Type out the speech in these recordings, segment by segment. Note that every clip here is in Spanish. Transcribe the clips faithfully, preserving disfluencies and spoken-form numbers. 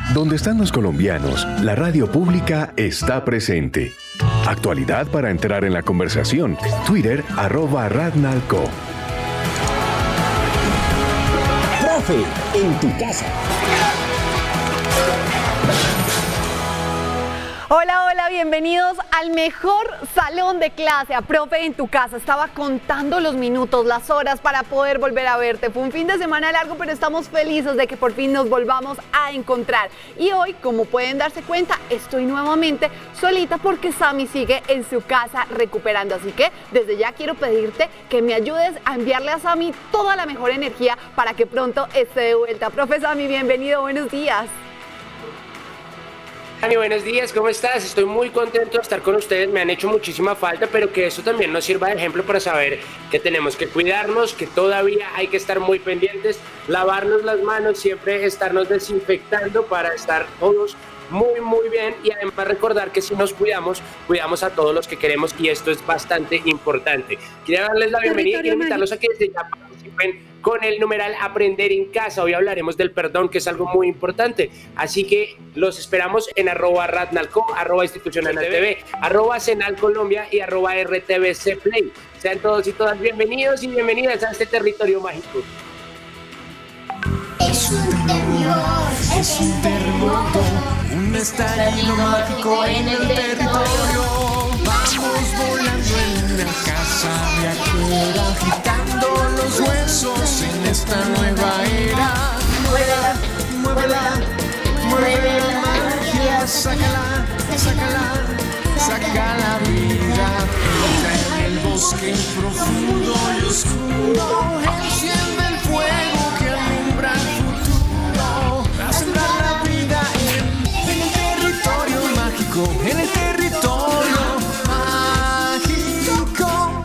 Donde están los colombianos, la radio pública está presente. Actualidad para entrar en la conversación. Twitter, arroba Radnalco. Profe, en tu casa. Hola, hola, bienvenidos al mejor salón de clase, a Profe en tu casa. Estaba contando los minutos, las horas para poder volver a verte. Fue un fin de semana largo, pero estamos felices de que por fin nos volvamos a encontrar. Y hoy, como pueden darse cuenta, estoy nuevamente solita porque Sammy sigue en su casa recuperando. Así que desde ya quiero pedirte que me ayudes a enviarle a Sammy toda la mejor energía para que pronto esté de vuelta. Profe Sammy, bienvenido, buenos días. Dani, buenos días, ¿cómo estás? Estoy muy contento de estar con ustedes, me han hecho muchísima falta, pero que eso también nos sirva de ejemplo para saber que tenemos que cuidarnos, que todavía hay que estar muy pendientes, lavarnos las manos, siempre estarnos desinfectando para estar todos muy muy bien y además recordar que si nos cuidamos, cuidamos a todos los que queremos y esto es bastante importante. Quiero darles la bienvenida y quiero invitarlos a que desde ya participen con el numeral Aprender en Casa. Hoy hablaremos del perdón, que es algo muy importante. Así que los esperamos en arroba Radnalco, arroba Institucional T V, arroba Senal Colombia y arroba R T V C Play. Sean todos y todas bienvenidos y bienvenidas a este territorio mágico. Es un temblor, es un terremoto, un estallido mágico en el territorio. Vamos volando en una casa viajera, agitando los huesos en esta nueva era. muévela, Muévela, mueve la magia, sácala, sácala, saca la vida. Entra en el bosque profundo y oscuro, enciende el fuego que alumbra el futuro. A sembrar la vida en, en el territorio mágico, en el territorio mágico.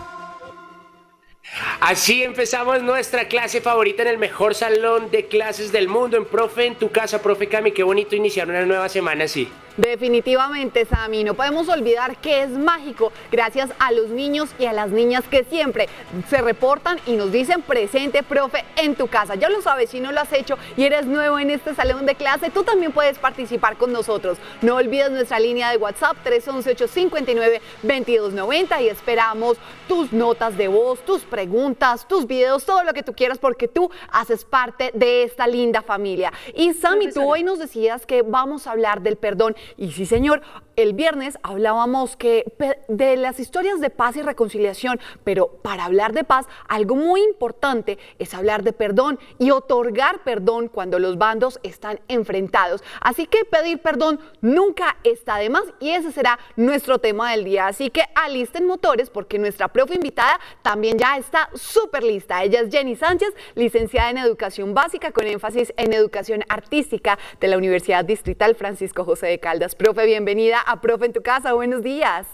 Así empezamos nuestra clase favorita en el mejor salón de clases del mundo, en Profe en tu casa. Profe Cami, qué bonito iniciar una nueva semana así. Definitivamente, Sammy, no podemos olvidar que es mágico gracias a los niños y a las niñas que siempre se reportan y nos dicen presente, profe, en tu casa. Ya lo sabes, si no lo has hecho y eres nuevo en este salón de clase, tú también puedes participar con nosotros. No olvides nuestra línea de WhatsApp tres once, ocho cinco nueve, veintidós noventa y esperamos tus notas de voz, tus preguntas, tus videos, todo lo que tú quieras porque tú haces parte de esta linda familia. Y Sammy, tú hoy nos decías que vamos a hablar del perdón. Y sí, señor, el viernes hablábamos que de las historias de paz y reconciliación, pero para hablar de paz, algo muy importante es hablar de perdón y otorgar perdón cuando los bandos están enfrentados. Así que pedir perdón nunca está de más y ese será nuestro tema del día. Así que alisten motores porque nuestra profe invitada también ya está súper lista. Ella es Jenny Sánchez, licenciada en Educación Básica con énfasis en Educación Artística de la Universidad Distrital Francisco José de Caldas. Profe, bienvenida a Profe en tu casa. Buenos días.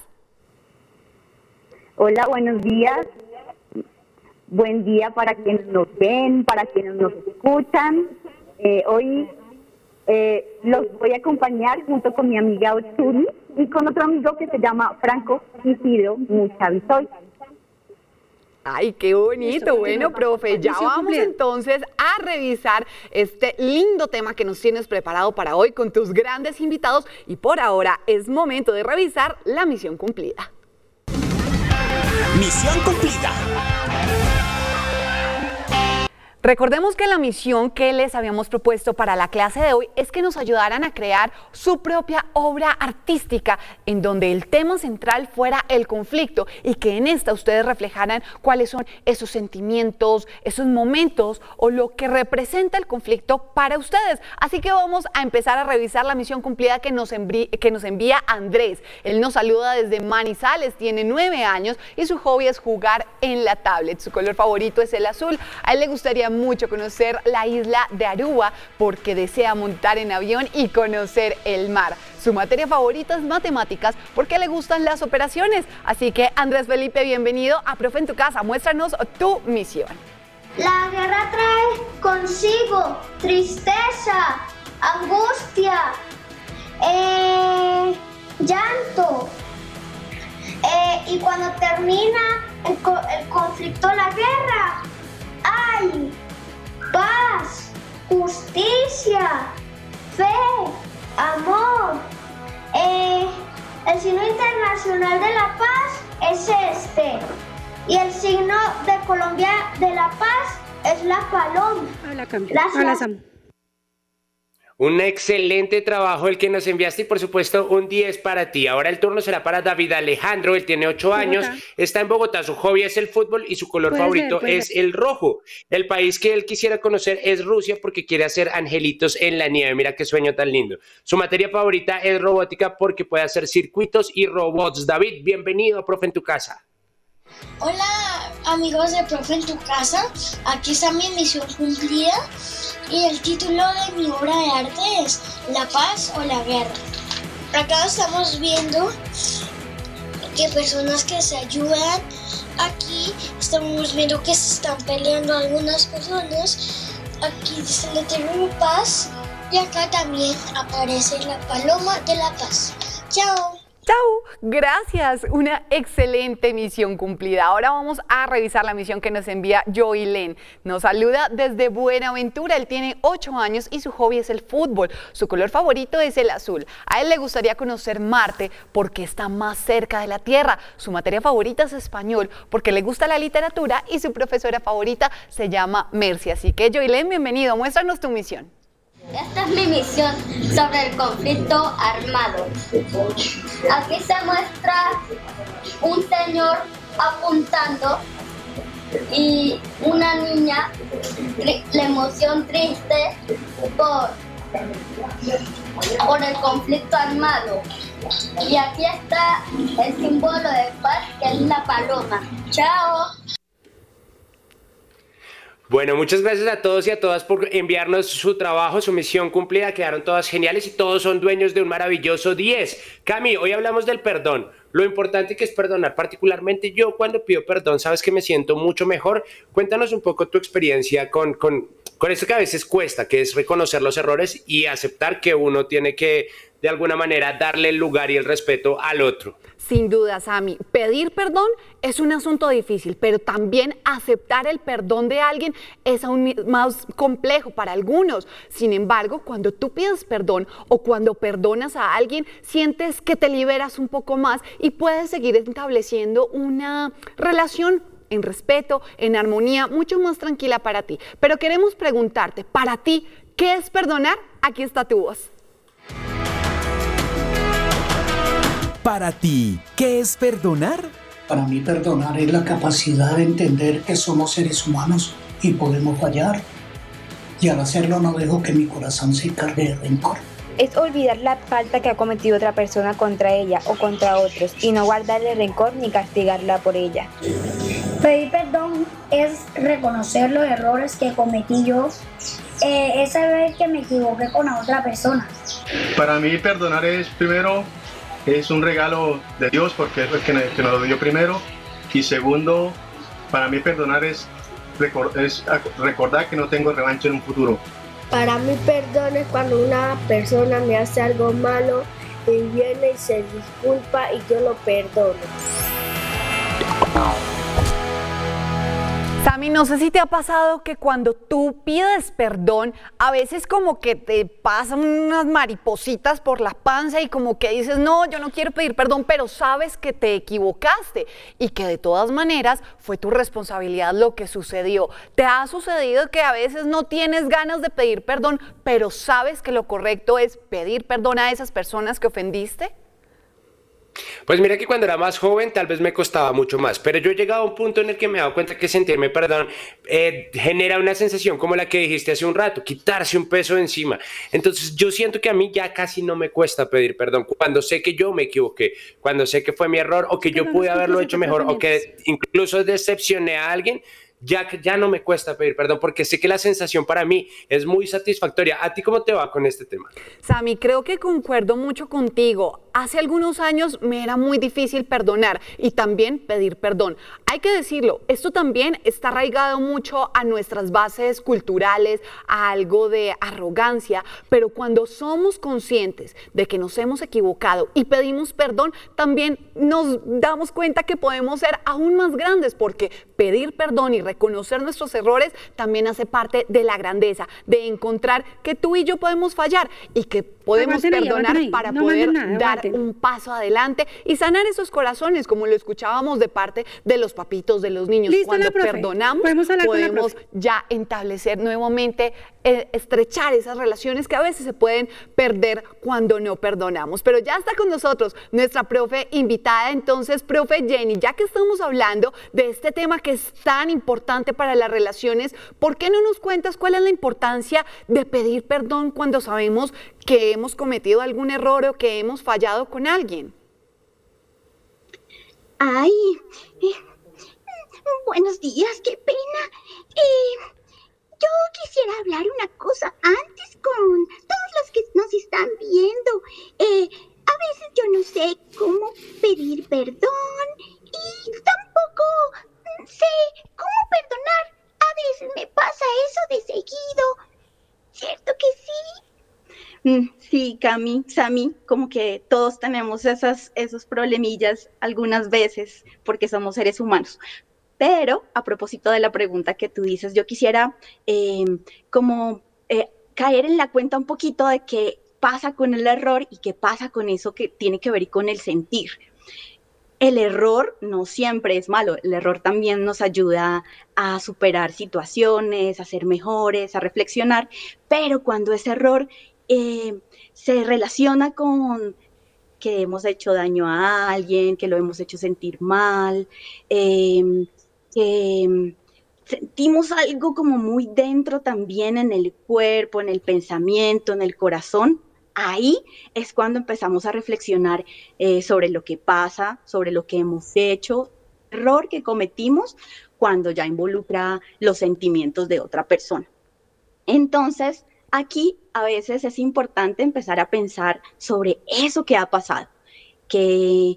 Hola, buenos días. Buen día para quienes nos ven, para quienes nos escuchan. Eh, hoy eh, los voy a acompañar junto con mi amiga Ochuni y con otro amigo que se llama Franco Isidro Muchavisoy. Ay, qué bonito. Bueno, profe, ya vamos entonces a revisar este lindo tema que nos tienes preparado para hoy con tus grandes invitados y por ahora es momento de revisar la misión cumplida. Misión cumplida. Recordemos que la misión que les habíamos propuesto para la clase de hoy es que nos ayudaran a crear su propia obra artística en donde el tema central fuera el conflicto y que en esta ustedes reflejaran cuáles son esos sentimientos, esos momentos o lo que representa el conflicto para ustedes. Así que vamos a empezar a revisar la misión cumplida que nos, envi- que nos envía Andrés. Él nos saluda desde Manizales, tiene nueve años y su hobby es jugar en la tablet. Su color favorito es el azul. A él le gustaría mucho conocer la isla de Aruba porque desea montar en avión y conocer el mar. Su materia favorita es matemáticas porque le gustan las operaciones. Así que Andrés Felipe, bienvenido a Profe en tu casa. Muéstranos tu misión. La guerra trae consigo tristeza, angustia, eh, llanto. Eh, y cuando termina el, co- el conflicto, la guerra, hay paz, justicia, fe, Amor, eh, el signo internacional de la paz es este. Y el signo de Colombia de la paz es la paloma. Hola, Cami. Hola, Sam. Un excelente trabajo el que nos enviaste y por supuesto un diez para ti. Ahora el turno será para David Alejandro, él tiene ocho años, está en Bogotá, su hobby es el fútbol y su color Puede favorito ser, puede es ser. el rojo. El país que él quisiera conocer es Rusia porque quiere hacer angelitos en la nieve, mira qué sueño tan lindo. Su materia favorita es robótica porque puede hacer circuitos y robots. David, bienvenido a Profe en tu Casa. Hola amigos de Profe en tu Casa, aquí está mi misión cumplida y el título de mi obra de arte es La paz o la guerra. Acá estamos viendo que personas que se ayudan, aquí estamos viendo que se están peleando algunas personas, aquí dice letero paz y acá también aparece la paloma de la paz. Chao. Chao, gracias, una excelente misión cumplida. Ahora vamos a revisar la misión que nos envía Joylen. Nos saluda desde Buenaventura, él tiene ocho años y su hobby es el fútbol. Su color favorito es el azul. A él le gustaría conocer Marte porque está más cerca de la Tierra. Su materia favorita es español porque le gusta la literatura y su profesora favorita se llama Mercy. Así que Joylen, bienvenido, muéstranos tu misión. Esta es mi misión sobre el conflicto armado. Aquí se muestra un señor apuntando y una niña, la emoción triste por, por el conflicto armado. Y aquí está el símbolo de paz, que es la paloma. ¡Chao! Bueno, muchas gracias a todos y a todas por enviarnos su trabajo, su misión cumplida. Quedaron todas geniales y todos son dueños de un maravilloso diez. Cami, hoy hablamos del perdón, lo importante que es perdonar. Particularmente yo cuando pido perdón, sabes que me siento mucho mejor. Cuéntanos un poco tu experiencia con, con, con esto que a veces cuesta, que es reconocer los errores y aceptar que uno tiene que, de alguna manera, darle el lugar y el respeto al otro. Sin duda, Sammy, pedir perdón es un asunto difícil, pero también aceptar el perdón de alguien es aún más complejo para algunos. Sin embargo, cuando tú pides perdón o cuando perdonas a alguien, sientes que te liberas un poco más y puedes seguir estableciendo una relación en respeto, en armonía, mucho más tranquila para ti. Pero queremos preguntarte, para ti, ¿qué es perdonar? Aquí está tu voz. Para ti, ¿qué es perdonar? Para mí perdonar es la capacidad de entender que somos seres humanos y podemos fallar. Y al hacerlo no dejo que mi corazón se cargue de rencor. Es olvidar la falta que ha cometido otra persona contra ella o contra otros y no guardarle rencor ni castigarla por ella. Pedir perdón es reconocer los errores que cometí yo, eh, es saber que me equivoqué con la otra persona. Para mí perdonar es primero, es un regalo de Dios porque es el que, que nos lo dio primero, y segundo, para mí perdonar es, record, es recordar que no tengo revancha en un futuro. Para mí perdón es cuando una persona me hace algo malo y viene y se disculpa y yo lo perdono. Sammy, no sé si te ha pasado que cuando tú pides perdón, a veces como que te pasan unas maripositas por la panza y como que dices, no, yo no quiero pedir perdón, pero sabes que te equivocaste y que de todas maneras fue tu responsabilidad lo que sucedió. ¿Te ha sucedido que a veces no tienes ganas de pedir perdón, pero sabes que lo correcto es pedir perdón a esas personas que ofendiste? Pues mira que cuando era más joven tal vez me costaba mucho más, pero yo he llegado a un punto en el que me he dado cuenta que sentirme perdón eh, genera una sensación como la que dijiste hace un rato, quitarse un peso de encima. Entonces yo siento que a mí ya casi no me cuesta pedir perdón cuando sé que yo me equivoqué, cuando sé que fue mi error o que yo pude haberlo hecho mejor o que incluso decepcioné a alguien. Ya, ya no me cuesta pedir perdón porque sé que la sensación para mí es muy satisfactoria. ¿A ti cómo te va con este tema? Sammy, creo que concuerdo mucho contigo. Hace algunos años me era muy difícil perdonar y también pedir perdón. Hay que decirlo, esto también está arraigado mucho a nuestras bases culturales, a algo de arrogancia, pero cuando somos conscientes de que nos hemos equivocado y pedimos perdón, también nos damos cuenta que podemos ser aún más grandes porque pedir perdón y reconocer nuestros errores también hace parte de la grandeza, de encontrar que tú y yo podemos fallar y que podemos Aguanten ahí, perdonar aguanten ahí. para No poder manden nada, dar aguanten. un paso adelante y sanar esos corazones, como lo escuchábamos de parte de los papitos, de los niños. Listo, Cuando la profe. perdonamos, Podemos hablar con la podemos ya establecer nuevamente, eh, estrechar esas relaciones que a veces se pueden perder cuando no perdonamos. Pero ya está con nosotros nuestra profe invitada. Entonces, profe Jenny, ya que estamos hablando de este tema que es tan importante para las relaciones, ¿por qué no nos cuentas cuál es la importancia de pedir perdón cuando sabemos que hemos cometido algún error o que hemos fallado con alguien? Ay, eh, buenos días, qué pena. Eh, yo quisiera hablar una cosa antes con todos los que nos están viendo. Eh, a veces yo no sé cómo pedir perdón y tampoco sé cómo perdonar. A veces me pasa eso de seguido. ¿Cierto que sí? Mm, sí, Cami, Sami, como que todos tenemos esas, esos problemillas algunas veces porque somos seres humanos. Pero a propósito de la pregunta que tú dices, yo quisiera eh, como eh, caer en la cuenta un poquito de qué pasa con el error y qué pasa con eso que tiene que ver con el sentir. El error no siempre es malo, el error también nos ayuda a superar situaciones, a ser mejores, a reflexionar, pero cuando ese error eh, se relaciona con que hemos hecho daño a alguien, que lo hemos hecho sentir mal, eh, que sentimos algo como muy dentro también en el cuerpo, en el pensamiento, en el corazón, ahí es cuando empezamos a reflexionar eh, sobre lo que pasa, sobre lo que hemos hecho, error que cometimos cuando ya involucra los sentimientos de otra persona. Entonces, aquí a veces es importante empezar a pensar sobre eso que ha pasado, que...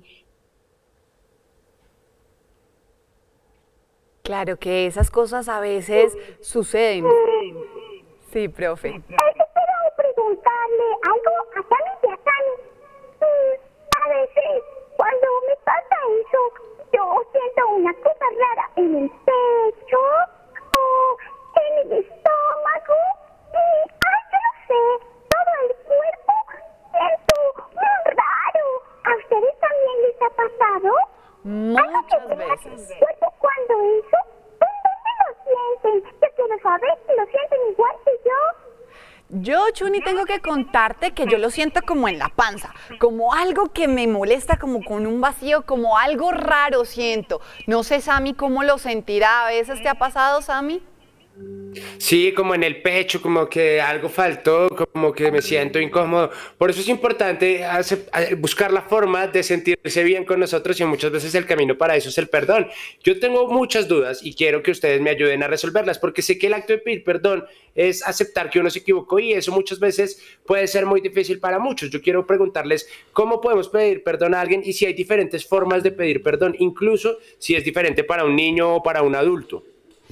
Claro que esas cosas a veces suceden. Sí, profe. Eh, espero preguntarle algo a Sami y a Sami. Mm, a veces, cuando me pasa eso, yo siento una cosa rara en el pecho o en el estómago. Y, ay, yo no sé, todo el cuerpo siento muy raro. ¿A ustedes también les ha pasado? Muchas veces. ¿Cuerpo cuando eso? ¿Dónde lo sienten? Yo quiero saber si lo sienten igual que yo. Yo, Chuni, tengo que contarte que yo lo siento como en la panza, como algo que me molesta, como con un vacío, como algo raro siento. No sé, Sami, cómo lo sentirá. ¿A veces te ha pasado, Sami? Sí, como en el pecho, como que algo faltó, como que me siento incómodo. Por eso es importante hacer, buscar la forma de sentirse bien con nosotros y muchas veces el camino para eso es el perdón. Yo tengo muchas dudas y quiero que ustedes me ayuden a resolverlas porque sé que el acto de pedir perdón es aceptar que uno se equivocó y eso muchas veces puede ser muy difícil para muchos. Yo quiero preguntarles cómo podemos pedir perdón a alguien y si hay diferentes formas de pedir perdón, incluso si es diferente para un niño o para un adulto.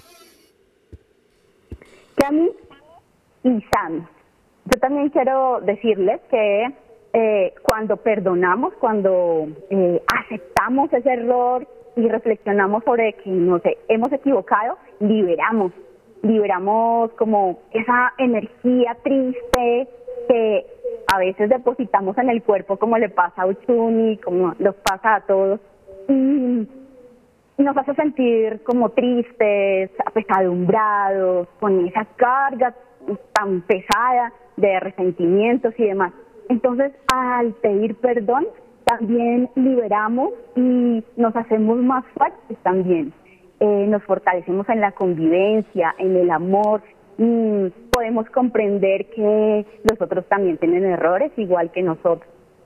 Cami y Sam, yo también quiero decirles que eh, cuando perdonamos, cuando eh, aceptamos ese error y reflexionamos sobre que nos hemos equivocado, liberamos, liberamos como esa energía triste que a veces depositamos en el cuerpo, como le pasa a Uchuni, como nos pasa a todos, y nos hace sentir como tristes, apesadumbrados, con esa carga tan pesada de resentimientos y demás. Entonces, al pedir perdón, también liberamos y nos hacemos más fuertes también. Eh, nos fortalecemos en la convivencia, en el amor, y podemos comprender que los otros también tienen errores igual que nosotros.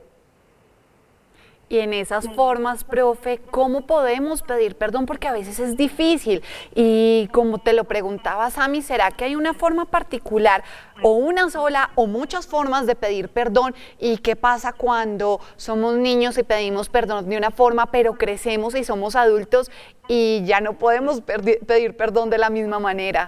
Y en esas formas, profe, ¿cómo podemos pedir perdón? Porque a veces es difícil. Y como te lo preguntaba, Sami, ¿será que hay una forma particular o una sola o muchas formas de pedir perdón? ¿Y qué pasa cuando somos niños y pedimos perdón de una forma, pero crecemos y somos adultos y ya no podemos pedir perdón de la misma manera?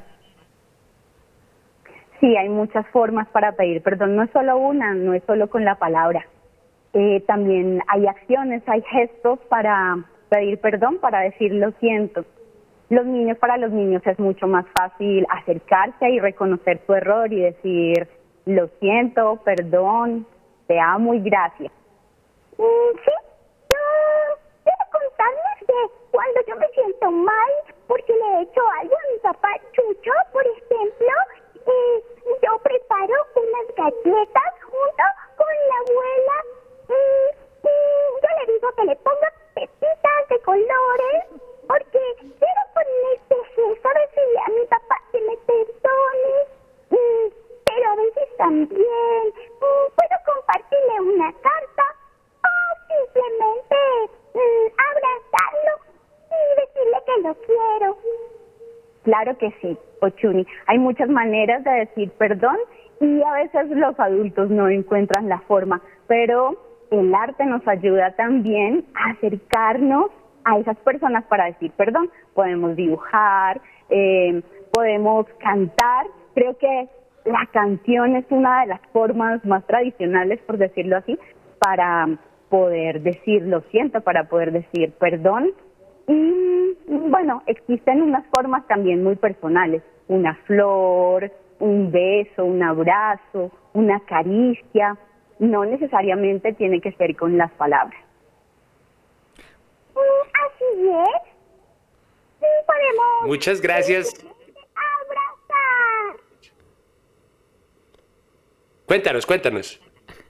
Sí, hay muchas formas para pedir perdón. No es solo una, no es solo con la palabra. Eh, también hay acciones, hay gestos para pedir perdón, para decir lo siento. Los niños, para los niños es mucho más fácil acercarse y reconocer su error y decir lo siento, perdón, Te amo y gracias. Mm, sí, yo quiero contarles que cuando yo me siento mal porque le he hecho algo a mi papá Chucho, por ejemplo, eh, yo preparo unas galletas junto con la abuela y, y yo le digo que le ponga pepitas de colores porque quiero poner este gesto, decirle a mi papá que me perdone, y, pero a veces también y puedo compartirle una carta o simplemente y, abrazarlo y decirle que lo quiero. Claro que sí, Ochuni. Hay muchas maneras de decir perdón y a veces los adultos no encuentran la forma, pero el arte nos ayuda también a acercarnos a esas personas para decir perdón. Podemos dibujar, eh, podemos cantar. Creo que la canción es una de las formas más tradicionales, por decirlo así, para poder decir lo siento, para poder decir perdón. Y bueno, existen unas formas también muy personales, una flor, un beso, un abrazo, una caricia, no necesariamente tiene que ser con las palabras. Así es, sí, podemos... Muchas gracias. Abrazar. Cuéntanos, cuéntanos.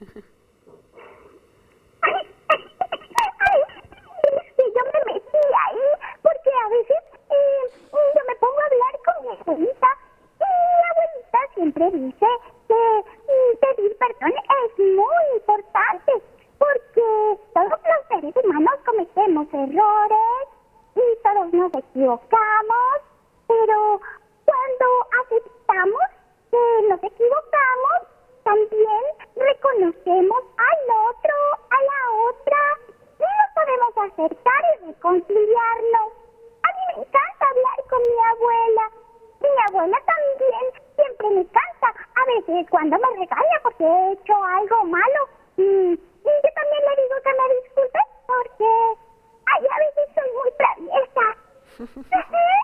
Yo me metí ahí porque a veces eh, yo me pongo a hablar con mi abuelita y mi abuelita siempre dice que mm, pedir perdón es muy importante porque todos los seres humanos cometemos errores y todos nos equivocamos, pero cuando aceptamos que nos equivocamos, también reconocemos al otro, a la otra, y nos podemos acercar y reconciliarnos. A mí me encanta hablar con mi abuela. Y mi abuela también siempre me canta. A veces cuando me regaña porque he hecho algo malo. Y, y yo también le digo que me disculpe porque ay, a veces soy muy traviesa.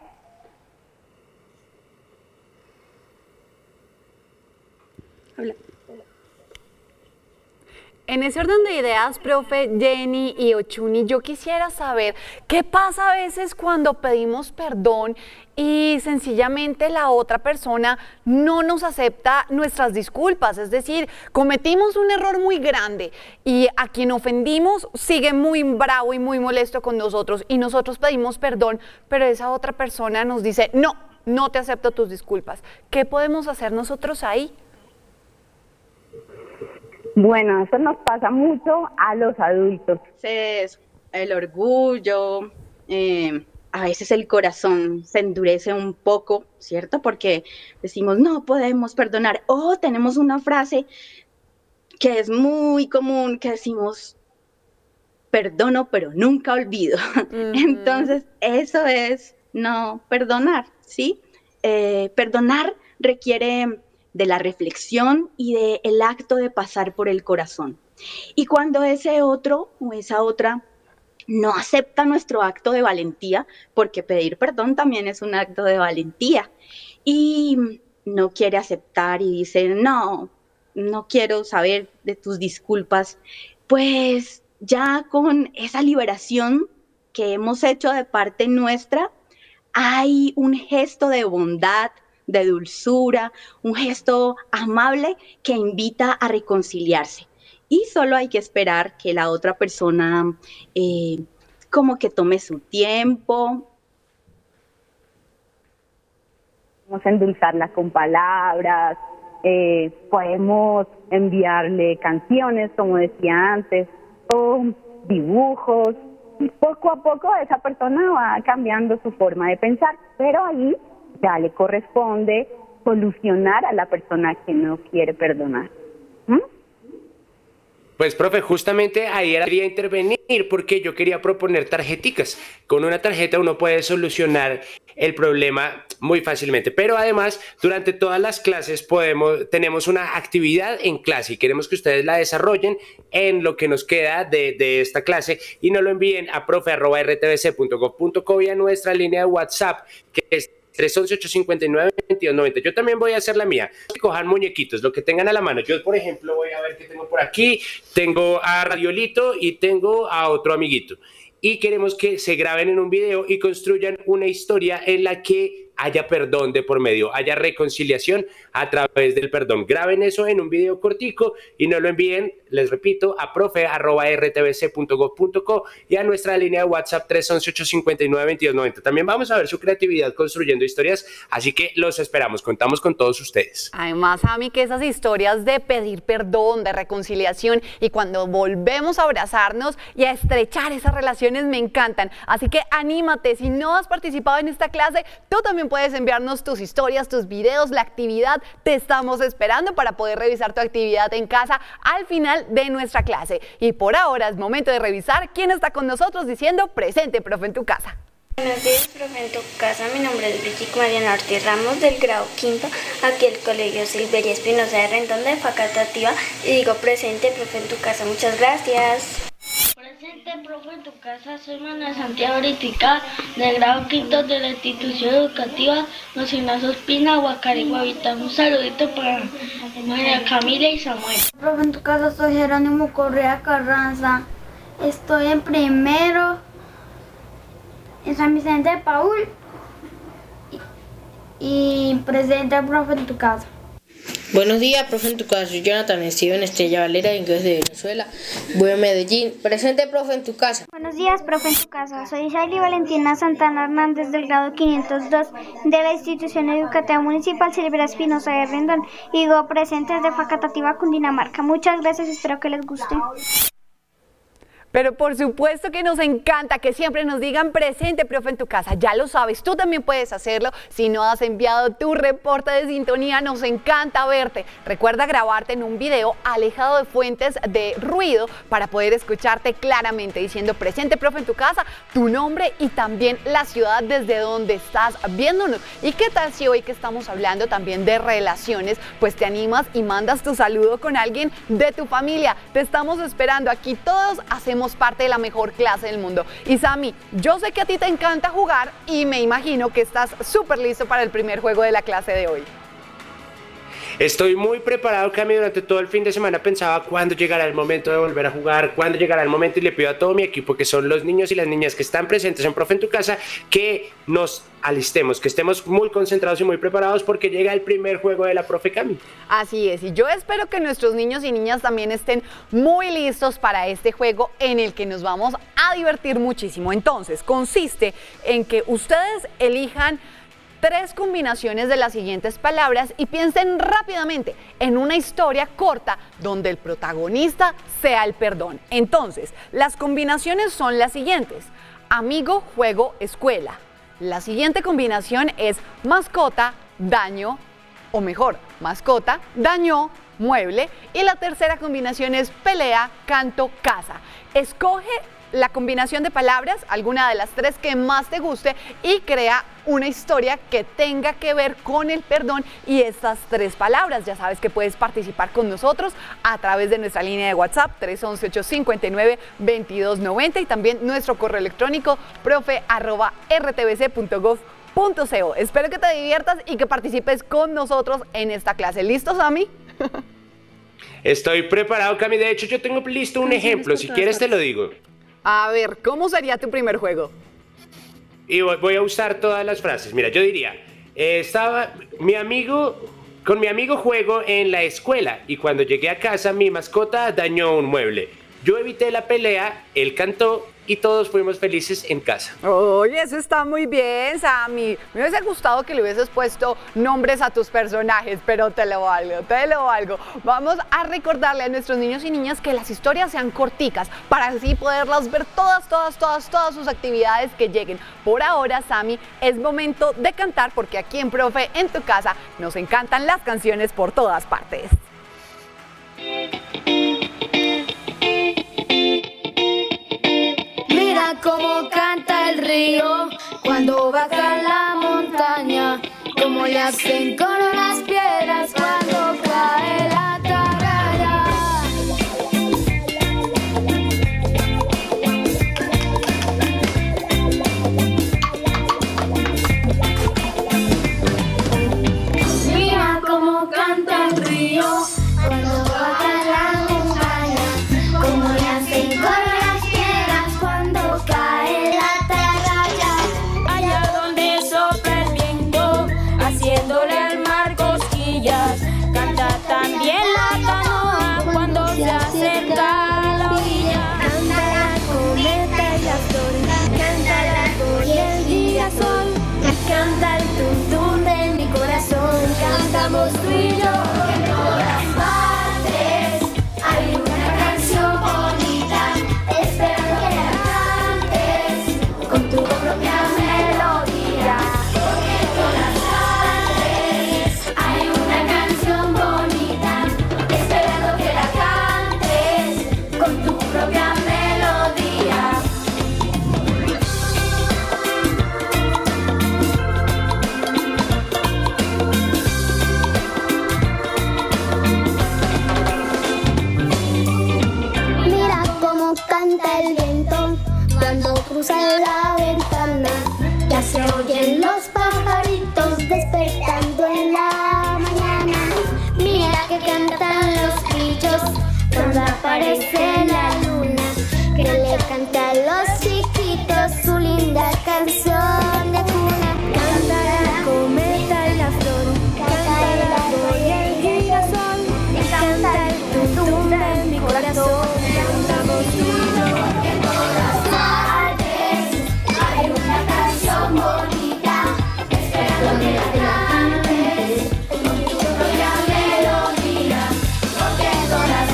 Hola. En ese orden de ideas, profe Jenny y Ochuni, yo quisiera saber qué pasa a veces cuando pedimos perdón y sencillamente la otra persona no nos acepta nuestras disculpas. Es decir, cometimos un error muy grande y a quien ofendimos sigue muy bravo y muy molesto con nosotros y nosotros pedimos perdón, pero esa otra persona nos dice, no, no te acepto tus disculpas. ¿Qué podemos hacer nosotros ahí? Bueno, eso nos pasa mucho a los adultos. Entonces, el orgullo, eh, a veces el corazón se endurece un poco, ¿cierto? Porque decimos, no podemos perdonar. O tenemos una frase que es muy común, que decimos, perdono, pero nunca olvido. Uh-huh. Entonces, eso es no perdonar, ¿sí? Eh, perdonar requiere de la reflexión y del acto de pasar por el corazón. Y cuando ese otro o esa otra no acepta nuestro acto de valentía, porque pedir perdón también es un acto de valentía, y no quiere aceptar y dice, no, no quiero saber de tus disculpas, pues ya con esa liberación que hemos hecho de parte nuestra, hay un gesto de bondad, de dulzura, un gesto amable que invita a reconciliarse. Y solo hay que esperar que la otra persona eh, como que tome su tiempo. Podemos endulzarla con palabras, eh, podemos enviarle canciones, como decía antes, o dibujos. Y poco a poco esa persona va cambiando su forma de pensar, pero ahí ya le corresponde solucionar a la persona que no quiere perdonar. ¿Mm? Pues, profe, justamente ahí quería intervenir porque yo quería proponer tarjeticas. Con una tarjeta uno puede solucionar el problema muy fácilmente, pero además durante todas las clases podemos, tenemos una actividad en clase y queremos que ustedes la desarrollen en lo que nos queda de, de esta clase y nos lo envíen a profe arroba r t v c punto gov punto co y a nuestra línea de WhatsApp que es tres once, ocho cinco nueve, veintidós noventa. Yo también voy a hacer la mía. Cojan muñequitos, lo que tengan a la mano. Yo, por ejemplo, voy a ver qué tengo por aquí. Tengo a Radiolito y tengo a otro amiguito. Y queremos que se graben en un video y construyan una historia en la que haya perdón de por medio, haya reconciliación a través del perdón. Graben eso en un video cortico y nos lo envíen, les repito, a profe arroba r t v c punto gov punto co y a nuestra línea de WhatsApp tres once, ocho cinco nueve, veintidós noventa. También vamos a ver su creatividad construyendo historias, así que los esperamos, contamos con todos ustedes. Además, Ami, que esas historias de pedir perdón, de reconciliación y cuando volvemos a abrazarnos y a estrechar esas relaciones me encantan. Así que anímate, si no has participado en esta clase, tú también puedes enviarnos tus historias, tus videos, la actividad. Te estamos esperando para poder revisar tu actividad en casa al final de nuestra clase. Y por ahora es momento de revisar quién está con nosotros diciendo presente, profe, en tu casa. Buenos días, profe, en tu casa. Mi nombre es Brigitte Mariana Ortiz Ramos, del grado quinto, aquí el Colegio Silveria Espinosa de Rendón de Facatativa. Y digo presente, profe, en tu casa. Muchas gracias. Presente, profe, en tu casa. Soy Manuel Santiago Ritica, del grado quinto de la institución educativa Los Ignacios Pina, Guacarí, Guavita. Un saludito para María Camila y Samuel. Profe, en tu casa soy Jerónimo Correa Carranza. Estoy en primero en San Vicente de Paúl y, y presente, profe, en tu casa. Buenos días, profe, en tu casa. Soy Jonathan Steven Estrella Valera, inglés de Venezuela. Voy a Medellín. Presente, profe, en tu casa. Buenos días, profe, en tu casa. Soy Isabel Valentina Santana Hernández, del grado quinientos dos de la institución educativa municipal Silveria Espinosa de Rendón. Y digo presente desde Facatativa, Cundinamarca. Muchas gracias, espero que les guste. Pero por supuesto que nos encanta que siempre nos digan presente, profe, en tu casa. Ya lo sabes, tú también puedes hacerlo. Si no has enviado tu reporte de sintonía, nos encanta verte. Recuerda grabarte en un video alejado de fuentes de ruido para poder escucharte claramente diciendo presente, profe, en tu casa, tu nombre y también la ciudad desde donde estás viéndonos. ¿Y qué tal si hoy que estamos hablando también de relaciones, pues te animas y mandas tu saludo con alguien de tu familia? Te estamos esperando aquí, todos hacemos parte de la mejor clase del mundo. Y Sami, yo sé que a ti te encanta jugar y me imagino que estás súper listo para el primer juego de la clase de hoy. Estoy muy preparado, Cami. Durante todo el fin de semana pensaba cuándo llegará el momento de volver a jugar, cuándo llegará el momento, y le pido a todo mi equipo, que son los niños y las niñas que están presentes en Profe en tu casa, que nos alistemos, que estemos muy concentrados y muy preparados porque llega el primer juego de la profe Cami. Así es, y yo espero que nuestros niños y niñas también estén muy listos para este juego en el que nos vamos a divertir muchísimo. Entonces, consiste en que ustedes elijan tres combinaciones de las siguientes palabras y piensen rápidamente en una historia corta donde el protagonista sea el perdón. Entonces, las combinaciones son las siguientes: amigo, juego, escuela. La siguiente combinación es mascota, daño, o mejor, mascota, daño, mueble. Y la tercera combinación es pelea, canto, casa. Escoge la combinación de palabras, alguna de las tres que más te guste, y crea una historia que tenga que ver con el perdón y estas tres palabras. Ya sabes que puedes participar con nosotros a través de nuestra línea de WhatsApp tres once, ocho cinco nueve, veintidós noventa y también nuestro correo electrónico profe arroba r t v c punto gov punto co. Espero que te diviertas y que participes con nosotros en esta clase. ¿Listos, Sami? Estoy preparado, Cami. De hecho, yo tengo listo un ejemplo. Si quieres te lo digo. A ver, ¿cómo sería tu primer juego? Y voy a usar todas las frases. Mira, yo diría, eh, estaba mi amigo, con mi amigo juego en la escuela y cuando llegué a casa mi mascota dañó un mueble. Yo evité la pelea, él cantó y todos fuimos felices en casa. Oye, eso está muy bien, Sami. Me hubiese gustado que le hubieses puesto nombres a tus personajes, pero te lo valgo, te lo valgo. Vamos a recordarle a nuestros niños y niñas que las historias sean corticas, para así poderlas ver todas, todas, todas, todas sus actividades que lleguen. Por ahora, Sami, es momento de cantar, porque aquí en Profe en tu casa nos encantan las canciones por todas partes. Mira cómo canta el río cuando baja la montaña, cómo le hacen con las piedras cuando cae la atarraya. cantamos tú y yo. En todas partes hay una canción bonita, esperando que la cantes con tu propia melodía. Porque en todas partes hay una canción bonita, esperando que la cantes con tu propia melodía. Mira cómo canta el viento cuando cruza la ventana. Ya se oyen los pajaritos despertando en la mañana. Mira que cantan los grillos cuando aparece la luna, que le canta a los chiquitos su linda canción de cuna. Canta la cometa y la flor, canta el árbol y el girasol, y canta el tum de mi corazón. Cantamos tú y yo. En todas partes hay una canción bonita, esperando que la cantes con tu propia melodía. Porque en todas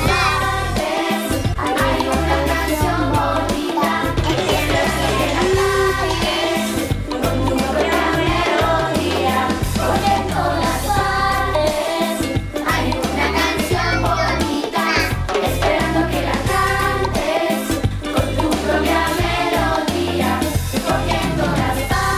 partes hay una canción bonita, esperando que la cantes con tu propia melodía. Porque en todas partes hay una canción bonita, esperando que la cantes con tu propia melodía. Porque en todas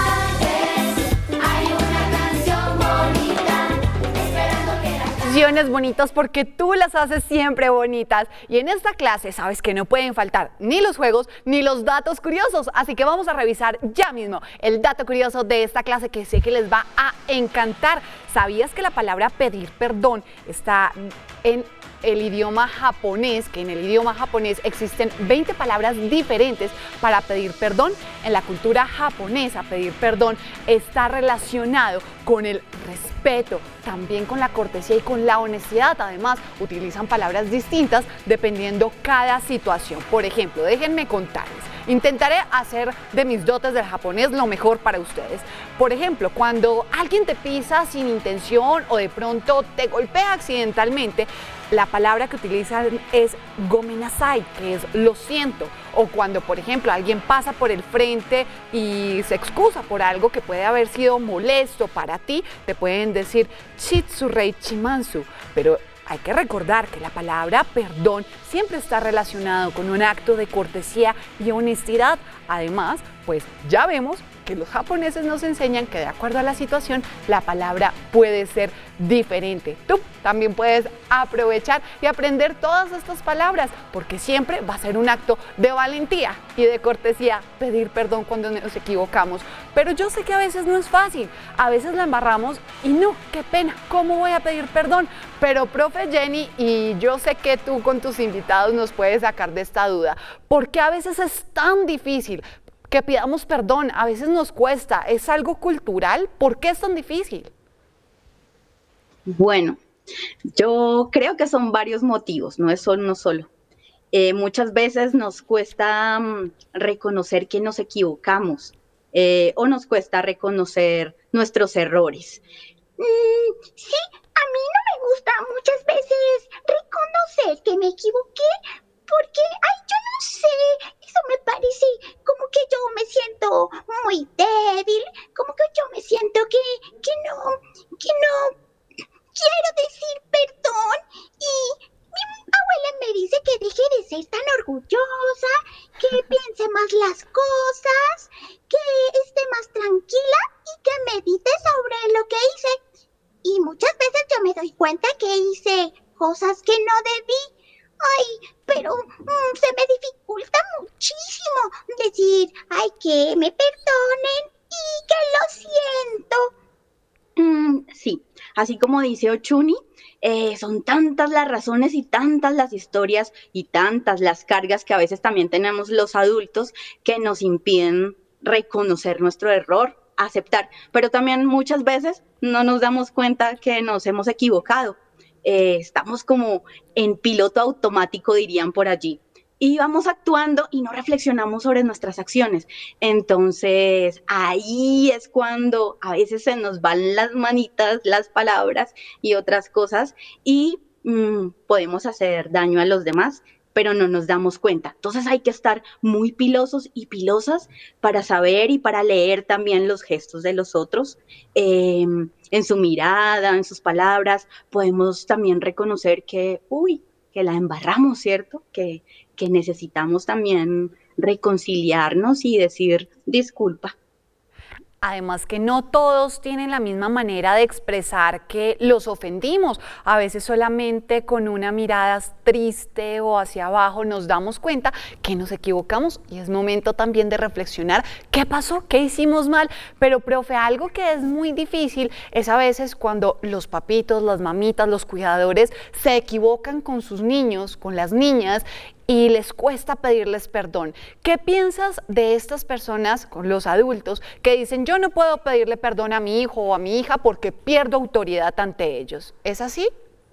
partes hay una canción bonita, esperando que la Canciones bonitas porque tú las haces siempre bonitas. Y en esta clase sabes que no pueden faltar ni los juegos ni los datos curiosos. Así que vamos a revisar ya mismo el dato curioso de esta clase que sé que les va a encantar. ¿Sabías que la palabra pedir perdón está en el idioma japonés? Que en el idioma japonés existen veinte palabras diferentes para pedir perdón. En la cultura japonesa, pedir perdón está relacionado con el respeto, también con la cortesía y con la honestidad. Además, utilizan palabras distintas dependiendo cada situación. Por ejemplo, déjenme contarles. Intentaré hacer de mis dotes del japonés lo mejor para ustedes. Por ejemplo, cuando alguien te pisa sin intención o de pronto te golpea accidentalmente, la palabra que utilizan es gomenasai, que es lo siento. O cuando, por ejemplo, alguien pasa por el frente y se excusa por algo que puede haber sido molesto para ti, te pueden decir chitsurei chimansu. Pero hay que recordar que la palabra perdón siempre está relacionado con un acto de cortesía y honestidad. Además, pues ya vemos que los japoneses nos enseñan que de acuerdo a la situación, la palabra puede ser diferente. Tú también puedes aprovechar y aprender todas estas palabras, porque siempre va a ser un acto de valentía y de cortesía pedir perdón cuando nos equivocamos. Pero yo sé que a veces no es fácil, a veces la embarramos y no, qué pena, ¿cómo voy a pedir perdón? Pero profe Jenny, y yo sé que tú con tus invitados nos puedes sacar de esta duda, ¿por qué a veces es tan difícil que pidamos perdón? A veces nos cuesta, ¿es algo cultural? ¿Por qué es tan difícil? Bueno, yo creo que son varios motivos, no es uno solo. Eh, muchas veces nos cuesta um, reconocer que nos equivocamos eh, o nos cuesta reconocer nuestros errores. Mm, sí, a mí no me gusta muchas veces reconocer que me equivoqué porque, ay, yo no sé, eso me parece como que yo me siento muy débil, como que yo me siento que, que no, que no quiero decir perdón y mi abuela me dice que deje de ser tan orgullosa, que piense más las cosas, que esté más tranquila y que medite sobre lo que hice. Y muchas veces yo me doy cuenta que hice cosas que no debí. Ay, pero mm, se me dificulta muchísimo decir, ay, que me perdonen y que lo siento. Mm, sí, así como dice Ochuni, eh, son tantas las razones y tantas las historias y tantas las cargas que a veces también tenemos los adultos que nos impiden reconocer nuestro error, aceptar, pero también muchas veces no nos damos cuenta que nos hemos equivocado. Eh, estamos como en piloto automático, dirían por allí, y vamos actuando y no reflexionamos sobre nuestras acciones. Entonces, ahí es cuando a veces se nos van las manitas, las palabras y otras cosas y mmm, podemos hacer daño a los demás, pero no nos damos cuenta. Entonces hay que estar muy pilosos y pilosas para saber y para leer también los gestos de los otros. Eh, en su mirada, en sus palabras, podemos también reconocer que, uy, que la embarramos, ¿cierto? Que, que necesitamos también reconciliarnos y decir disculpa. Además que no todos tienen la misma manera de expresar que los ofendimos. A veces solamente con una mirada triste o hacia abajo nos damos cuenta que nos equivocamos y es momento también de reflexionar qué pasó, qué hicimos mal. Pero, profe, algo que es muy difícil es a veces cuando los papitos, las mamitas, los cuidadores se equivocan con sus niños, con las niñas, y les cuesta pedirles perdón. ¿Qué piensas de estas personas, con los adultos, que dicen yo no puedo pedirle perdón a mi hijo o a mi hija porque pierdo autoridad ante ellos? ¿Es así?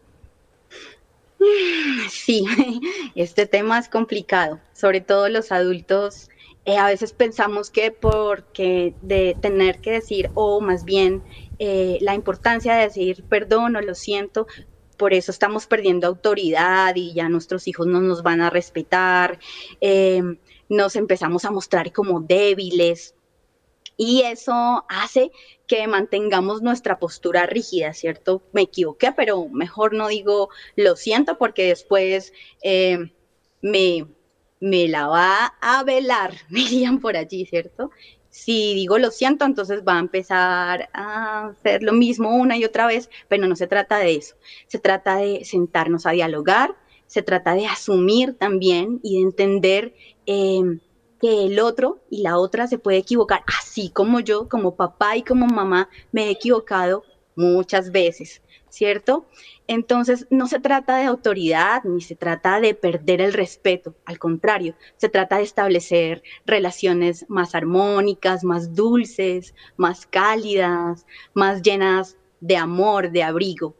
Sí, este tema es complicado, sobre todo los adultos. Eh, a veces pensamos que porque de tener que decir, o más bien eh, la importancia de decir perdón o lo siento, por eso estamos perdiendo autoridad y ya nuestros hijos no nos van a respetar, eh, nos empezamos a mostrar como débiles y eso hace que mantengamos nuestra postura rígida, ¿cierto? Me equivoqué, pero mejor no digo lo siento porque después eh, me, me la va a velar, dirían por allí, ¿cierto? Si digo lo siento, entonces va a empezar a hacer lo mismo una y otra vez, pero no se trata de eso. Se trata de sentarnos a dialogar, se trata de asumir también y de entender eh, que el otro y la otra se puede equivocar, así como yo, como papá y como mamá, me he equivocado muchas veces, ¿cierto? Entonces, no se trata de autoridad ni se trata de perder el respeto, al contrario, se trata de establecer relaciones más armónicas, más dulces, más cálidas, más llenas de amor, de abrigo.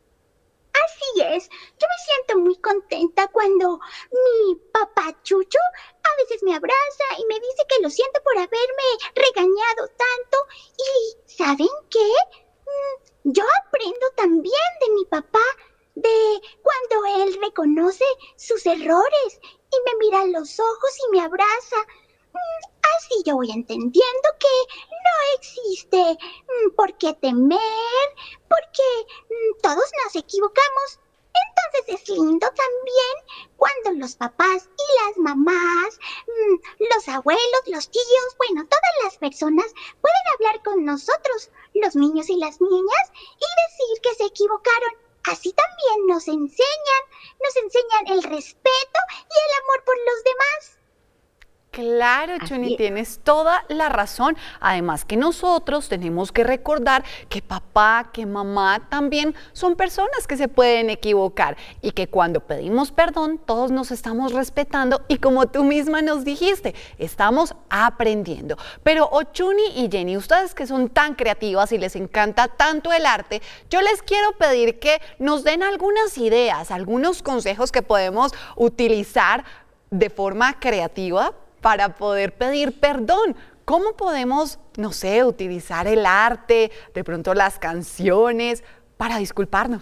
Así es, yo me siento muy contenta cuando mi papá Chucho a veces me abraza y me dice que lo siento por haberme regañado tanto y ¿saben qué? Yo aprendo también de mi papá, de cuando él reconoce sus errores y me mira a los ojos y me abraza. Así yo voy entendiendo que no existe por qué temer, porque todos nos equivocamos. Entonces es lindo también cuando los papás y las mamás, los abuelos, los tíos, bueno, todas las personas pueden hablar con nosotros, los niños y las niñas, y decir que se equivocaron. Así también nos enseñan, nos enseñan el respeto y el amor por los demás. Claro, Chuni, tienes toda la razón. Además que nosotros tenemos que recordar que papá, que mamá también son personas que se pueden equivocar y que cuando pedimos perdón todos nos estamos respetando y como tú misma nos dijiste, estamos aprendiendo. Pero oh, Chuni y Jenny, ustedes que son tan creativas y les encanta tanto el arte, yo les quiero pedir que nos den algunas ideas, algunos consejos que podemos utilizar de forma creativa para poder pedir perdón. ¿Cómo podemos, no sé, utilizar el arte, de pronto las canciones, para disculparnos?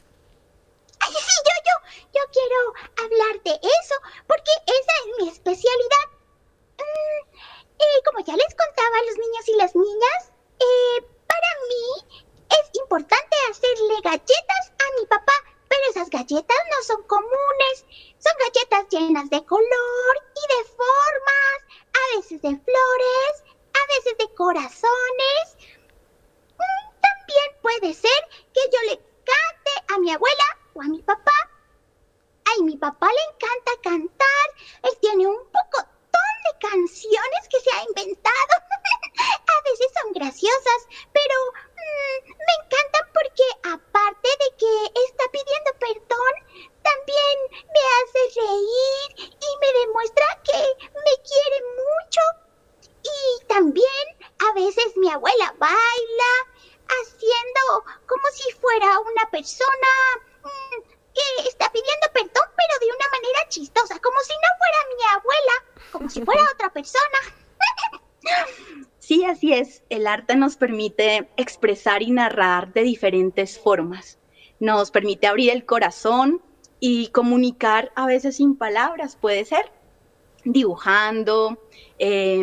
Ay, sí, yo, yo, yo quiero hablar de eso, porque esa es mi especialidad. Mm, eh, como ya les contaba a los niños y las niñas, eh, para mí es importante hacerle galletas a mi papá, pero esas galletas no son comunes. Son galletas llenas de color y de formas, a veces de flores, a veces de corazones. También puede ser que yo le cante a mi abuela o a mi papá. Ay, mi papá le encanta cantar. Él tiene un pocotón de canciones que se ha inventado. A veces son graciosas, pero mmm, me encantan porque aparte de que está pidiendo perdón, también me hace reír y me demuestra que me quiere mucho. Y también a veces mi abuela baila haciendo como si fuera una persona mmm, que está pidiendo perdón, pero de una manera chistosa, como si no fuera así es, el arte nos permite expresar y narrar de diferentes formas. Nos permite abrir el corazón y comunicar a veces sin palabras, puede ser dibujando, eh,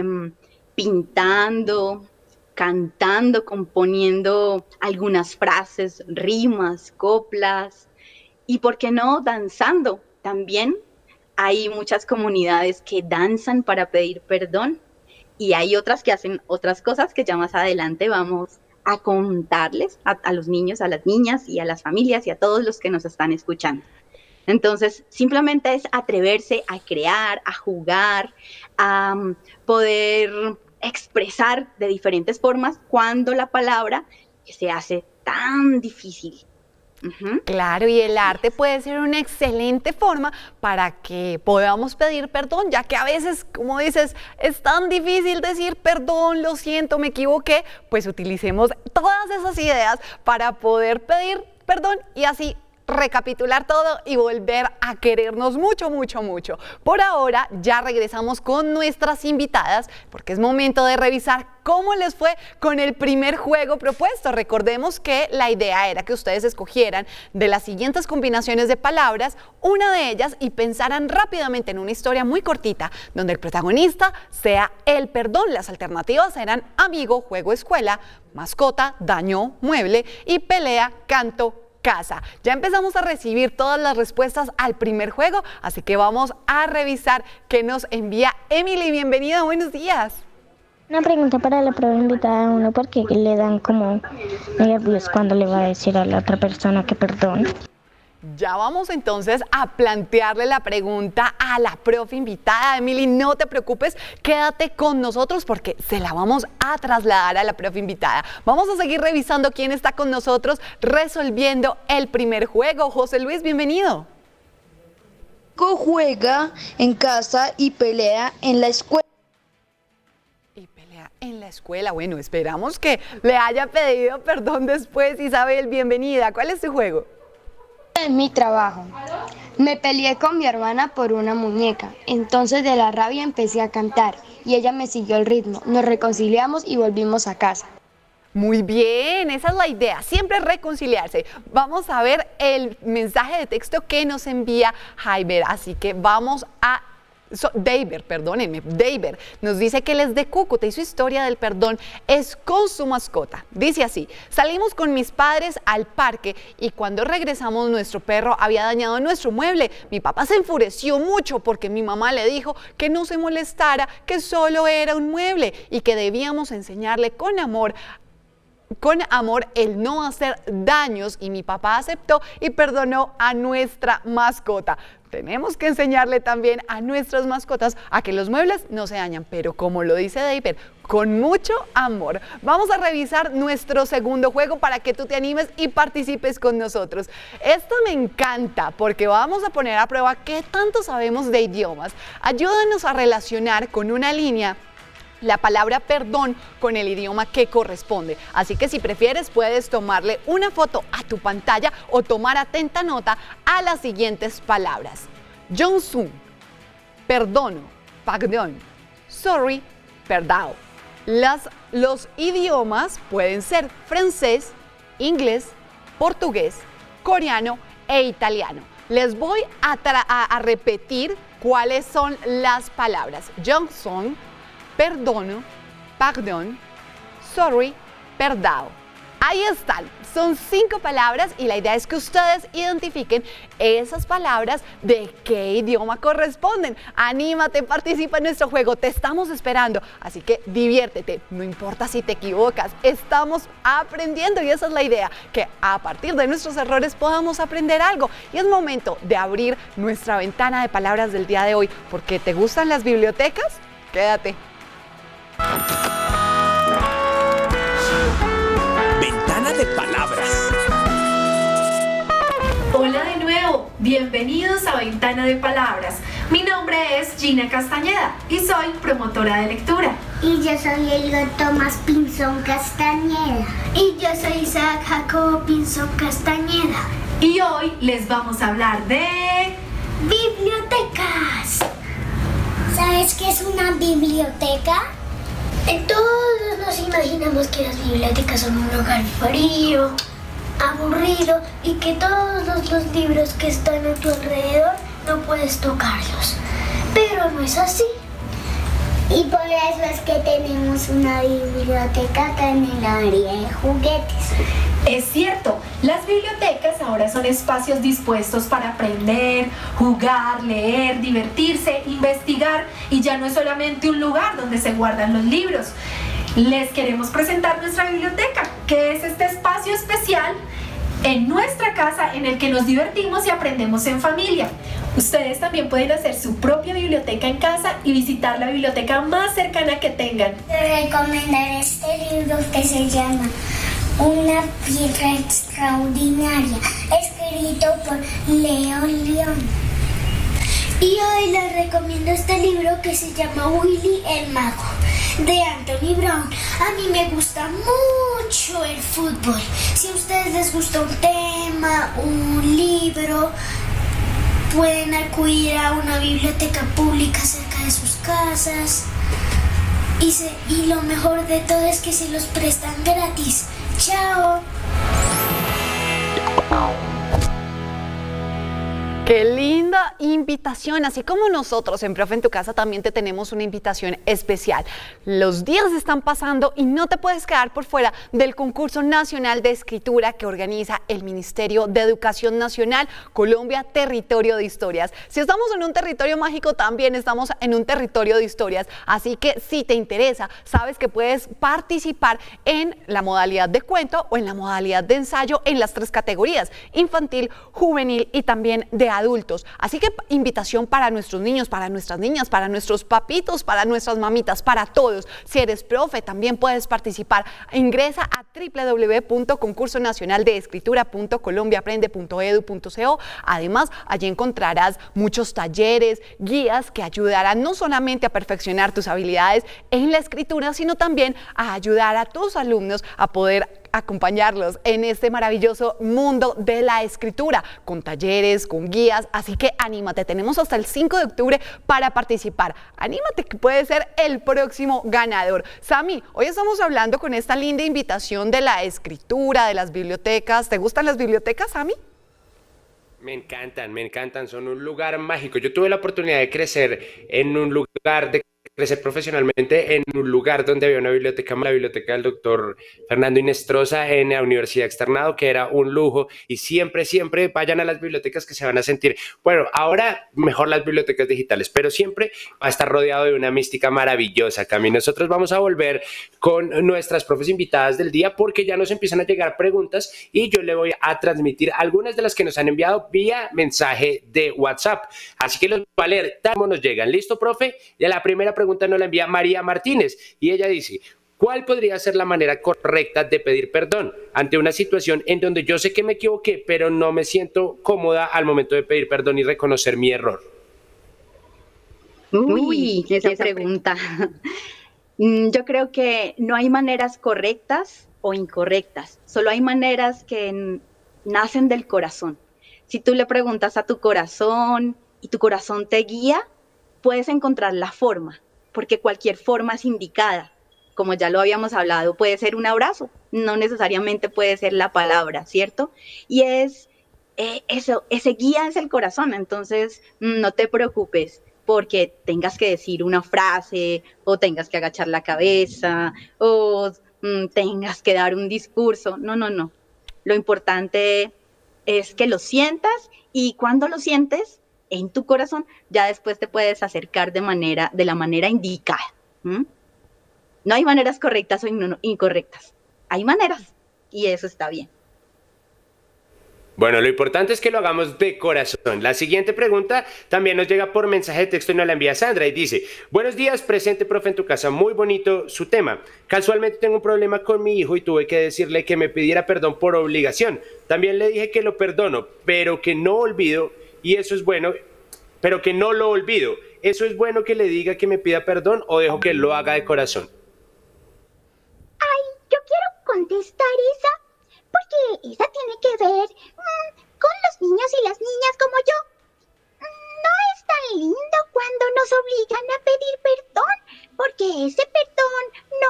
pintando, cantando, componiendo algunas frases, rimas, coplas y, ¿por qué no?, danzando. También hay muchas comunidades que danzan para pedir perdón y hay otras que hacen otras cosas que ya más adelante vamos a contarles a, a los niños, a las niñas y a las familias y a todos los que nos están escuchando. Entonces, simplemente es atreverse a crear, a jugar, a um, poder expresar de diferentes formas cuando la palabra se hace tan difícil. Uh-huh. Claro, y el arte puede ser una excelente forma para que podamos pedir perdón, ya que a veces, como dices, es tan difícil decir perdón, lo siento, me equivoqué, pues utilicemos todas esas ideas para poder pedir perdón y así recapitular todo y volver a querernos mucho, mucho, mucho. Por ahora ya regresamos con nuestras invitadas porque es momento de revisar cómo les fue con el primer juego propuesto. Recordemos que la idea era que ustedes escogieran de las siguientes combinaciones de palabras una de ellas y pensaran rápidamente en una historia muy cortita donde el protagonista sea el perdón. Las alternativas eran amigo, juego, escuela, mascota, daño, mueble y pelea, canto, casa. Ya empezamos a recibir todas las respuestas al primer juego, así que vamos a revisar qué nos envía Emily. Bienvenida, buenos días. Una pregunta para la prueba invitada uno, ¿por qué le dan como nervios cuando le va a decir a la otra persona que perdón? Ya vamos entonces a plantearle la pregunta a la profe invitada. Emily, no te preocupes, quédate con nosotros porque se la vamos a trasladar a la profe invitada. Vamos a seguir revisando quién está con nosotros resolviendo el primer juego. José Luis, bienvenido. Juega en casa y pelea en la escuela. Y pelea en la escuela. Bueno, esperamos que le haya pedido perdón después. Isabel, bienvenida. ¿Cuál es tu juego? En mi trabajo. Me peleé con mi hermana por una muñeca, entonces de la rabia empecé a cantar y ella me siguió el ritmo. Nos reconciliamos y volvimos a casa. Muy bien, esa es la idea, siempre reconciliarse. Vamos a ver el mensaje de texto que nos envía Jaiber, así que vamos a... So, David, perdónenme, David nos dice que él es de Cúcuta y su historia del perdón es con su mascota. Dice así: salimos con mis padres al parque y cuando regresamos nuestro perro había dañado nuestro mueble. Mi papá se enfureció mucho porque mi mamá le dijo que no se molestara, que solo era un mueble y que debíamos enseñarle con amor con amor el no hacer daños y mi papá aceptó y perdonó a nuestra mascota. Tenemos que enseñarle también a nuestras mascotas a que los muebles no se dañan, pero como lo dice David, con mucho amor. Vamos a revisar nuestro segundo juego para que tú te animes y participes con nosotros. Esto me encanta porque vamos a poner a prueba qué tanto sabemos de idiomas. Ayúdanos a relacionar con una línea la palabra perdón con el idioma que corresponde. Así que si prefieres puedes tomarle una foto a tu pantalla o tomar atenta nota a las siguientes palabras. Jonsun, perdono, pardon, sorry, perdao. Las, los idiomas pueden ser francés, inglés, portugués, coreano e italiano. Les voy a, a, a repetir cuáles son las palabras. Jonsun, perdono, pardon, sorry, perdao. Ahí están, son cinco palabras y la idea es que ustedes identifiquen esas palabras de qué idioma corresponden. Anímate, participa en nuestro juego, te estamos esperando, así que diviértete, no importa si te equivocas, estamos aprendiendo y esa es la idea, que a partir de nuestros errores podamos aprender algo. Y es momento de abrir nuestra ventana de palabras del día de hoy, porque ¿te gustan las bibliotecas? Quédate. Ventana de palabras. Hola de nuevo, bienvenidos a Ventana de Palabras. Mi nombre es Gina Castañeda y soy promotora de lectura. Y yo soy Elga Tomás Pinzón Castañeda. Y yo soy Isaac Jacobo Pinzón Castañeda. Y hoy les vamos a hablar de... bibliotecas. ¿Sabes qué es una biblioteca? Todos nos imaginamos que las bibliotecas son un lugar frío, aburrido y que todos los, los libros que están a tu alrededor no puedes tocarlos. Pero no es así. Y por eso es que tenemos una biblioteca acá en el área de juguetes. Es cierto, las bibliotecas ahora son espacios dispuestos para aprender, jugar, leer, divertirse, investigar y ya no es solamente un lugar donde se guardan los libros. Les queremos presentar nuestra biblioteca, que es este espacio especial en nuestra casa en el que nos divertimos y aprendemos en familia. Ustedes también pueden hacer su propia biblioteca en casa y visitar la biblioteca más cercana que tengan. Te recomendaré este libro que se llama Una piedra extraordinaria, escrito por León León. Y hoy les recomiendo este libro que se llama Willy el Mago, de Anthony Brown. A mí me gusta mucho el fútbol. Si a ustedes les gusta un tema, un libro, pueden acudir a una biblioteca pública cerca de sus casas. Y, se, y lo mejor de todo es que se los prestan gratis. ¡Chao! ¡Qué linda invitación! Así como nosotros en Profe en tu Casa también te tenemos una invitación especial. Los días están pasando y no te puedes quedar por fuera del concurso nacional de escritura que organiza el Ministerio de Educación Nacional Colombia Territorio de Historias. Si estamos en un territorio mágico, también estamos en un territorio de historias. Así que si te interesa, sabes que puedes participar en la modalidad de cuento o en la modalidad de ensayo en las tres categorías: infantil, juvenil y también de adultos. Así que invitación para nuestros niños, para nuestras niñas, para nuestros papitos, para nuestras mamitas, para todos. Si eres profe, también puedes participar. Ingresa a w w w punto concurso nacional de escritura punto colombia aprende punto edu punto co. Además, allí encontrarás muchos talleres, guías que ayudarán no solamente a perfeccionar tus habilidades en la escritura, sino también a ayudar a tus alumnos a poder acompañarlos en este maravilloso mundo de la escritura, con talleres, con guías. Así que anímate, tenemos hasta el cinco de octubre para participar. Anímate, que puedes ser el próximo ganador. Sami, hoy estamos hablando con esta linda invitación de la escritura, de las bibliotecas. ¿Te gustan las bibliotecas, Sami? Me encantan, me encantan, son un lugar mágico. Yo tuve la oportunidad de crecer en un lugar de crecer profesionalmente en un lugar donde había una biblioteca, la biblioteca del doctor Fernando Inestrosa en la Universidad Externado, que era un lujo, y siempre, siempre vayan a las bibliotecas que se van a sentir, bueno, ahora mejor las bibliotecas digitales, pero siempre va a estar rodeado de una mística maravillosa, Cami. Nosotros vamos a volver con nuestras profes invitadas del día porque ya nos empiezan a llegar preguntas y yo le voy a transmitir algunas de las que nos han enviado vía mensaje de WhatsApp, así que los voy a leer tal como nos llegan. ¿Listo, profe? Ya la primera pregunta pregunta nos la envía María Martínez y ella dice: ¿cuál podría ser la manera correcta de pedir perdón ante una situación en donde yo sé que me equivoqué, pero no me siento cómoda al momento de pedir perdón y reconocer mi error? Uy, esa, esa pregunta. Yo creo que no hay maneras correctas o incorrectas, solo hay maneras que nacen del corazón. Si tú le preguntas a tu corazón y tu corazón te guía, puedes encontrar la forma, porque cualquier forma es indicada. Como ya lo habíamos hablado, puede ser un abrazo, no necesariamente puede ser la palabra, ¿cierto? Y es eh, eso, ese guía es el corazón, entonces no te preocupes porque tengas que decir una frase, o tengas que agachar la cabeza, o mm, tengas que dar un discurso. No, no, no. Lo importante es que lo sientas, y cuando lo sientes en tu corazón, ya después te puedes acercar de manera, de la manera indicada. ¿Mm? No hay maneras correctas o in- incorrectas. Hay maneras, y eso está bien. Bueno, lo importante es que lo hagamos de corazón. La siguiente pregunta también nos llega por mensaje de texto y nos la envía Sandra y dice: buenos días, presente profe en tu casa, muy bonito su tema. Casualmente tengo un problema con mi hijo y tuve que decirle que me pidiera perdón por obligación. También le dije que lo perdono, pero que no olvido, y eso es bueno, pero que no lo olvido. ¿Eso es bueno que le diga que me pida perdón o dejo que lo haga de corazón? Ay, yo quiero contestar esa, porque esa tiene que ver mmm, con los niños y las niñas como yo. No es tan lindo cuando nos obligan a pedir perdón, porque ese perdón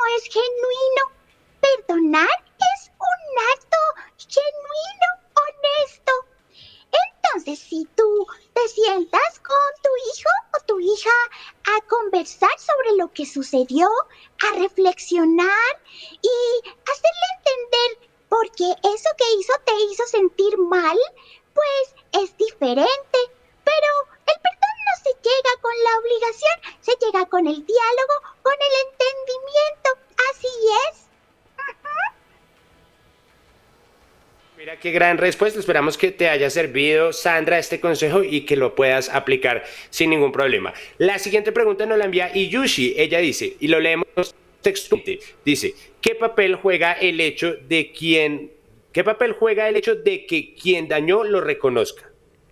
que sucedió, a reflexionar y hacerle entender por qué eso que hizo te hizo sentir mal, pues es diferente. Pero el perdón no se llega con la obligación, se llega con el diálogo, con el entendimiento. Así es. Mira qué gran respuesta, esperamos que te haya servido, Sandra, este consejo y que lo puedas aplicar sin ningún problema. La siguiente pregunta nos la envía Iyushi, ella dice, y lo leemos textualmente, dice, ¿qué papel juega el hecho de quien, qué papel juega el hecho de que quien dañó lo reconozca?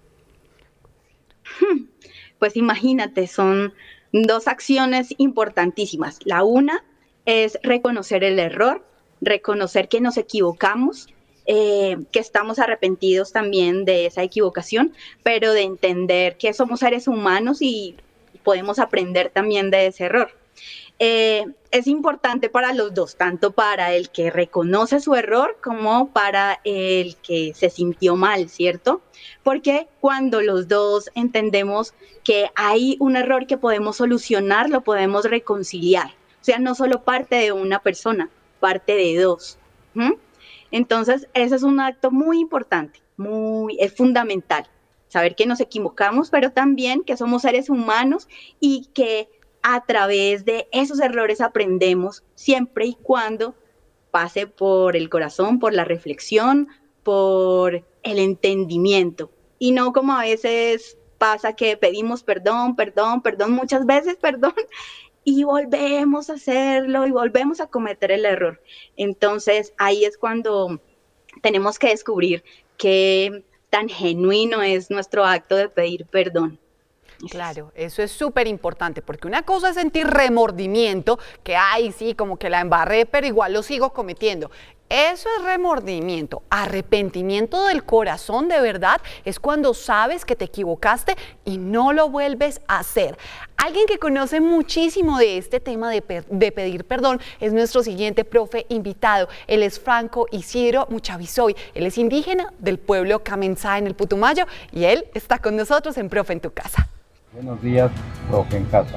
Pues imagínate, son dos acciones importantísimas. La una es reconocer el error, reconocer que nos equivocamos, Eh, que estamos arrepentidos también de esa equivocación, pero de entender que somos seres humanos y podemos aprender también de ese error. Eh, es importante para los dos, tanto para el que reconoce su error como para el que se sintió mal, ¿cierto? Porque cuando los dos entendemos que hay un error que podemos solucionar, lo podemos reconciliar. O sea, no solo parte de una persona, parte de dos. ¿Mm? Entonces, ese es un acto muy importante, muy, es fundamental, saber que nos equivocamos, pero también que somos seres humanos y que a través de esos errores aprendemos siempre y cuando pase por el corazón, por la reflexión, por el entendimiento. Y no como a veces pasa que pedimos perdón, perdón, perdón, muchas veces perdón, y volvemos a hacerlo y volvemos a cometer el error. Entonces, ahí es cuando tenemos que descubrir qué tan genuino es nuestro acto de pedir perdón. Claro, eso es súper importante, porque una cosa es sentir remordimiento, que ay, sí, como que la embarré, pero igual lo sigo cometiendo. Eso es remordimiento. Arrepentimiento del corazón, de verdad, es cuando sabes que te equivocaste y no lo vuelves a hacer. Alguien que conoce muchísimo de este tema de, pe- de pedir perdón es nuestro siguiente profe invitado. Él es Franco Isidro Muchavisoy. Él es indígena del pueblo Camensá en el Putumayo y él está con nosotros en Profe en tu Casa. Buenos días, Profe en Casa.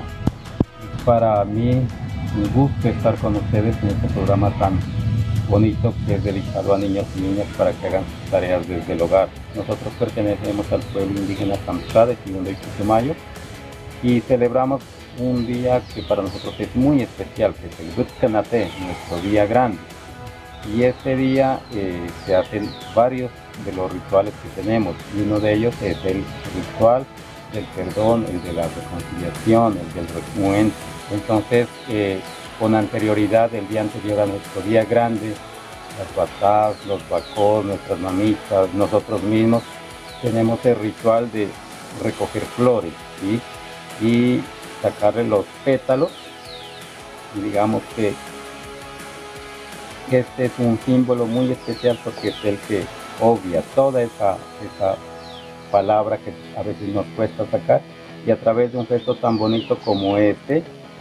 Para mí, un gusto estar con ustedes en este programa tan bonito que es dedicado a niños y niñas para que hagan sus tareas desde el hogar. Nosotros pertenecemos al pueblo indígena Camensá de Quibdó y Putumayo y celebramos un día que para nosotros es muy especial, que es el Huitcanate, nuestro día grande. Y este día eh, se hacen varios de los rituales que tenemos y uno de ellos es el ritual del perdón, el de la reconciliación, el del recuento. Entonces, eh, con anterioridad, el día anterior a nuestro día grande, las batás, los bacós, nuestras mamitas, nosotros mismos, tenemos el ritual de recoger flores, ¿sí? Y sacarle los pétalos, y digamos que este es un símbolo muy especial porque es el que obvia toda esa, esa palabra que a veces nos cuesta sacar, y a través de un gesto tan bonito como este,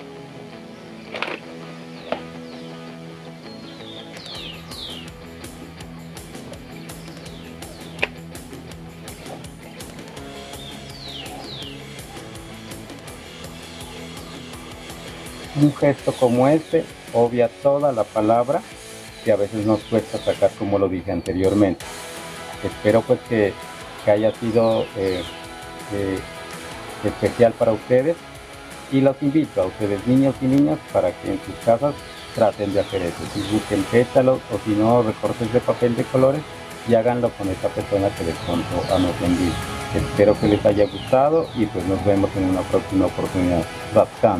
un gesto como este obvia toda la palabra que a veces nos cuesta sacar, como lo dije anteriormente. Espero pues que, que haya sido eh, eh, especial para ustedes y los invito a ustedes, niños y niñas, para que en sus casas traten de hacer eso. Si busquen pétalos o si no, recortes de papel de colores y háganlo con esa persona que les contó a nuestro envío. Espero que les haya gustado y pues nos vemos en una próxima oportunidad. Rapcam.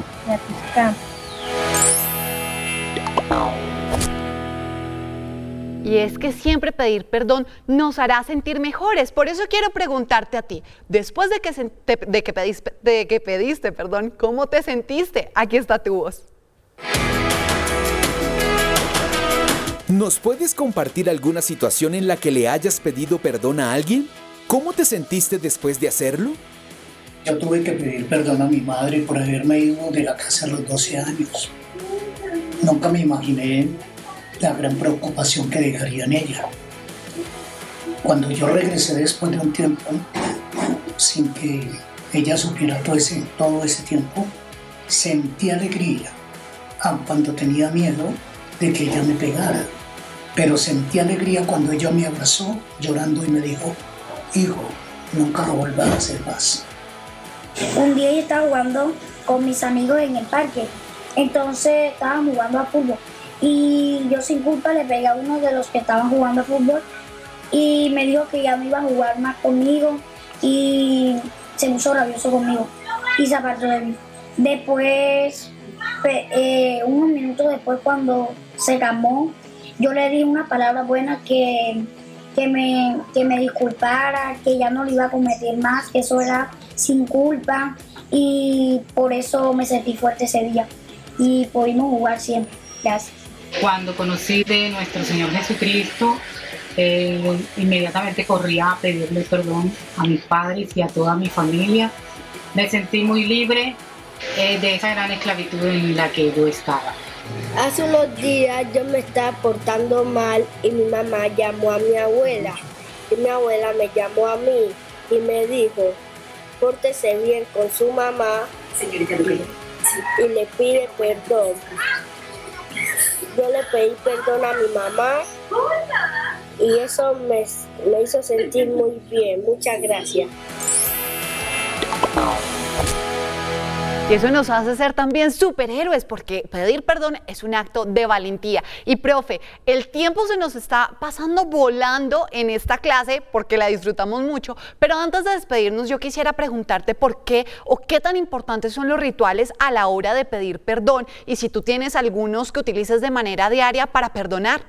Y es que siempre pedir perdón nos hará sentir mejores. Por eso quiero preguntarte a ti, después de que, se, te, de que, pediste, de que pediste, perdón, ¿cómo te sentiste? Aquí está tu voz. ¿Nos puedes compartir alguna situación en la que le hayas pedido perdón a alguien? ¿Cómo te sentiste después de hacerlo? Yo tuve que pedir perdón a mi madre por haberme ido de la casa a los doce años. Nunca me imaginé la gran preocupación que dejaría en ella. Cuando yo regresé después de un tiempo, sin que ella supiera todo ese, todo ese tiempo, Sentí alegría, aun cuando tenía miedo de que ella me pegara. Pero sentí alegría cuando ella me abrazó llorando y me dijo, hijo, nunca lo vuelvas a hacer más. Un día yo estaba jugando con mis amigos en el parque, entonces estaban jugando a fútbol y yo sin culpa le pegué a uno de los que estaban jugando a fútbol y me dijo que ya no iba a jugar más conmigo y se puso rabioso conmigo y se apartó de mí. Después, eh, unos minutos después, cuando se calmó, yo le di una palabra buena que, que, me, que me disculpara, que ya no lo iba a cometer más, que eso era sin culpa y por eso me sentí fuerte ese día y pudimos jugar siempre. Gracias. Cuando conocí de nuestro Señor Jesucristo, eh, inmediatamente corrí a pedirle perdón a mis padres y a toda mi familia. Me sentí muy libre eh, de esa gran esclavitud en la que yo estaba. Hace unos días yo me estaba portando mal y mi mamá llamó a mi abuela y mi abuela me llamó a mí y me dijo, pórtese bien con su mamá y le pide perdón. Yo le pedí perdón a mi mamá y eso me, me hizo sentir muy bien. Muchas gracias. Y eso nos hace ser también superhéroes, porque pedir perdón es un acto de valentía. Y profe, el tiempo se nos está pasando volando en esta clase porque la disfrutamos mucho, pero antes de despedirnos yo quisiera preguntarte por qué o qué tan importantes son los rituales a la hora de pedir perdón y si tú tienes algunos que utilices de manera diaria para perdonar.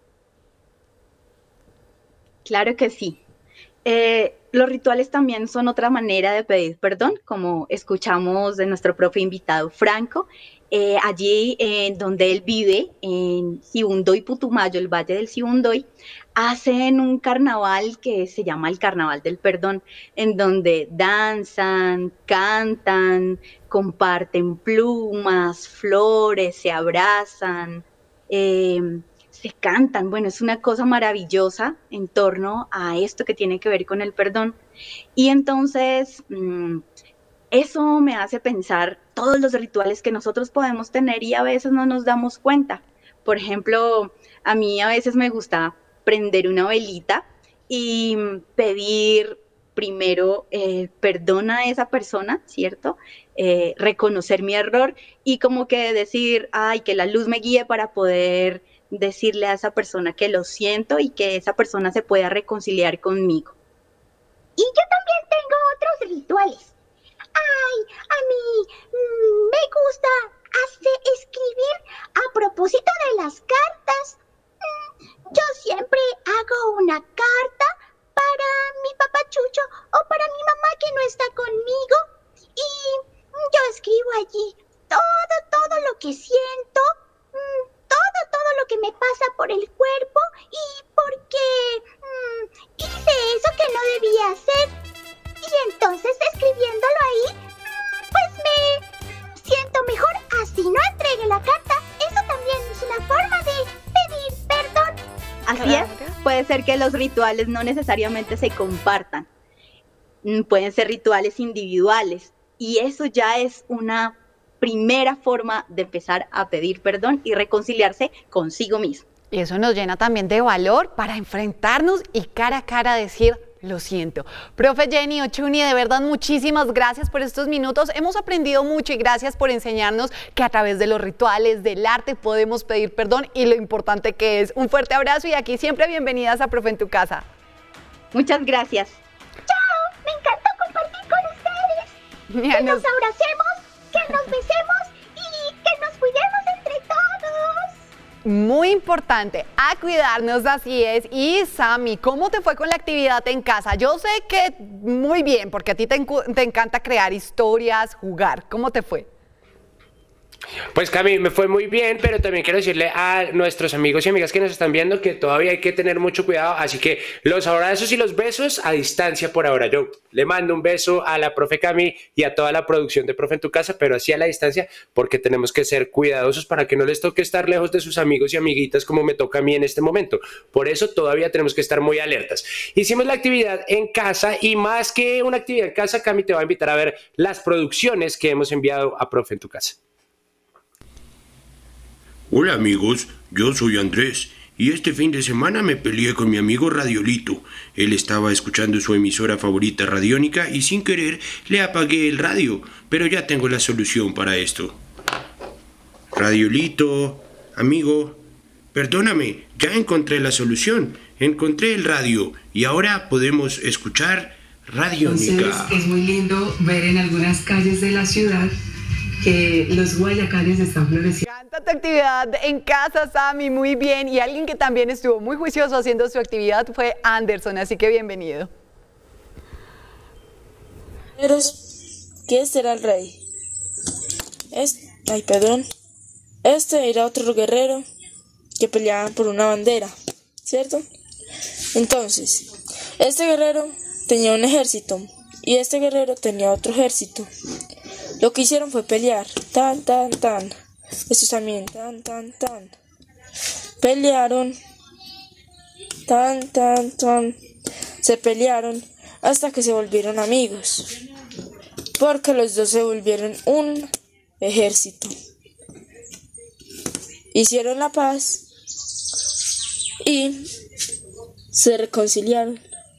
Claro que sí. Eh, los rituales también son otra manera de pedir perdón, como escuchamos de nuestro profe invitado Franco, eh, allí en donde él vive, en Sibundoy, Putumayo, el Valle del Sibundoy, hacen un carnaval que se llama el Carnaval del Perdón, en donde danzan, cantan, comparten plumas, flores, se abrazan, eh, se cantan. Bueno, es una cosa maravillosa en torno a esto que tiene que ver con el perdón. Y entonces, mmm, eso me hace pensar todos los rituales que nosotros podemos tener y a veces no nos damos cuenta. Por ejemplo, a mí a veces me gusta prender una velita y pedir primero eh, perdón a esa persona, ¿cierto? Eh, reconocer mi error y como que decir, ay, que la luz me guíe para poder decirle a esa persona que lo siento y que esa persona se pueda reconciliar conmigo. Y yo también tengo otros rituales. Ay, a mí mmm, me gusta hacer, escribir a propósito de las cartas. Mm, yo siempre hago una carta para mi papá Chucho o para mi mamá que no está conmigo y yo escribo allí todo, todo lo que siento, mmm, todo, todo lo que me pasa por el cuerpo y porque mmm, hice eso que no debía hacer. Y entonces escribiéndolo ahí, mmm, pues me siento mejor, así no entregue la carta. Eso también es una forma de pedir perdón. Así es, puede ser que los rituales no necesariamente se compartan. Pueden ser rituales individuales y eso ya es una primera forma de empezar a pedir perdón y reconciliarse consigo mismo. Y eso nos llena también de valor para enfrentarnos y cara a cara decir, lo siento. Profe Jenny Ochuni, de verdad muchísimas gracias por estos minutos. Hemos aprendido mucho y gracias por enseñarnos que a través de los rituales, del arte, podemos pedir perdón y lo importante que es. Un fuerte abrazo y aquí siempre bienvenidas a Profe en tu Casa. Muchas gracias. ¡Chao! Me encantó compartir con ustedes. Ya que nos... nos abracemos, que nos besemos y que nos cuidemos entre todos. Muy importante, a cuidarnos, así es. Y Sammy, ¿cómo te fue con la actividad en casa? Yo sé que muy bien, porque a ti te, te encanta crear historias, jugar. ¿Cómo te fue? Pues Cami, me fue muy bien, pero también quiero decirle a nuestros amigos y amigas que nos están viendo que todavía hay que tener mucho cuidado, así que los abrazos y los besos a distancia por ahora. Yo le mando un beso a la profe Cami y a toda la producción de Profe en tu Casa, pero así a la distancia porque tenemos que ser cuidadosos para que no les toque estar lejos de sus amigos y amiguitas como me toca a mí en este momento. Por eso todavía tenemos que estar muy alertas. Hicimos la actividad en casa y más que una actividad en casa, Cami te va a invitar a ver las producciones que hemos enviado a Profe en tu Casa. Hola amigos, yo soy Andrés y este fin de semana me peleé con mi amigo Radiolito. Él estaba escuchando su emisora favorita radiónica y sin querer le apagué el radio, pero ya tengo la solución para esto. Radiolito, amigo, perdóname, ya encontré la solución. Encontré el radio y ahora podemos escuchar radiónica. Entonces es muy lindo ver en algunas calles de la ciudad que los guayacanes están floreciendo. Tu actividad en casa, Sammy, muy bien. Y alguien que también estuvo muy juicioso haciendo su actividad fue Anderson, así que bienvenido. ¿Qué será el rey? Es, ay, perdón. Este era otro guerrero que peleaba por una bandera, ¿cierto? Entonces, este guerrero tenía un ejército y este guerrero tenía otro ejército. Lo que hicieron fue pelear, tan, tan, tan. Estos también, tan, tan, tan. Pelearon, tan, tan, tan. Se pelearon hasta que se volvieron amigos. Porque los dos se volvieron un ejército. Hicieron la paz y se reconciliaron.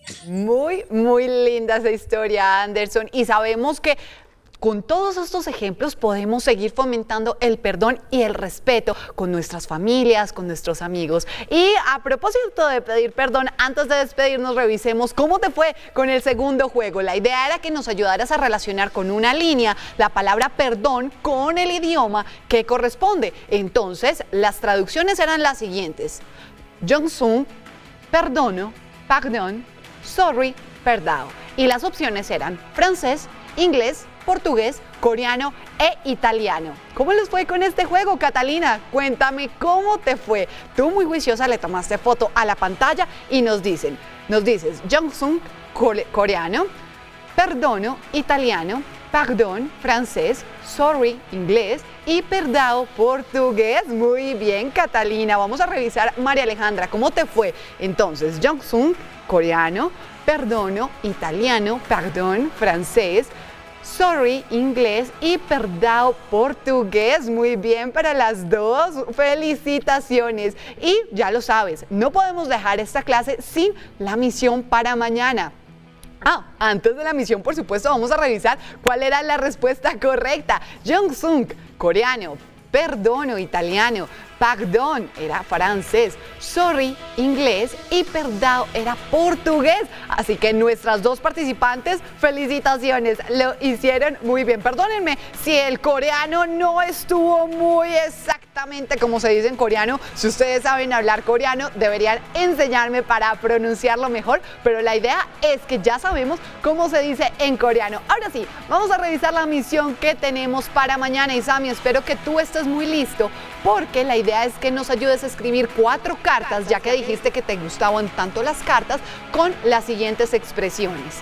Muy, muy linda esa historia, Anderson. Y sabemos que con todos estos ejemplos podemos seguir fomentando el perdón y el respeto con nuestras familias, con nuestros amigos. Y a propósito de pedir perdón, antes de despedirnos revisemos cómo te fue con el segundo juego. La idea era que nos ayudaras a relacionar con una línea la palabra perdón con el idioma que corresponde. Entonces, las traducciones eran las siguientes: Jong-sung, perdono, pardon, sorry, perdao. Y las opciones eran francés, inglés, portugués, coreano e italiano. ¿Cómo les fue con este juego, Catalina? Cuéntame cómo te fue. Tú muy juiciosa le tomaste foto a la pantalla y nos dicen, nos dices Jong-sung, coreano, perdono, italiano, pardon, francés, sorry, inglés y perdao, portugués. Muy bien, Catalina. Vamos a revisar, María Alejandra, ¿cómo te fue? Entonces, Jong-sung, coreano, perdono, italiano, pardon, francés, sorry, inglés y perdao, portugués. Muy bien para las dos. Felicitaciones. Y ya lo sabes, no podemos dejar esta clase sin la misión para mañana. Ah, antes de la misión, por supuesto, vamos a revisar cuál era la respuesta correcta. Jong-sung, coreano, perdono, italiano, pardon era francés, sorry, inglés y perdao era portugués. Así que nuestras dos participantes, felicitaciones, lo hicieron muy bien. Perdónenme si el coreano no estuvo muy exactamente como se dice en coreano. Si ustedes saben hablar coreano, deberían enseñarme para pronunciarlo mejor, pero la idea es que ya sabemos cómo se dice en coreano. Ahora sí, vamos a revisar la misión que tenemos para mañana. Y Sammy, espero que tú estés muy listo, porque la idea es que nos ayudes a escribir cuatro cartas, ya que dijiste que te gustaban tanto las cartas, con las siguientes expresiones.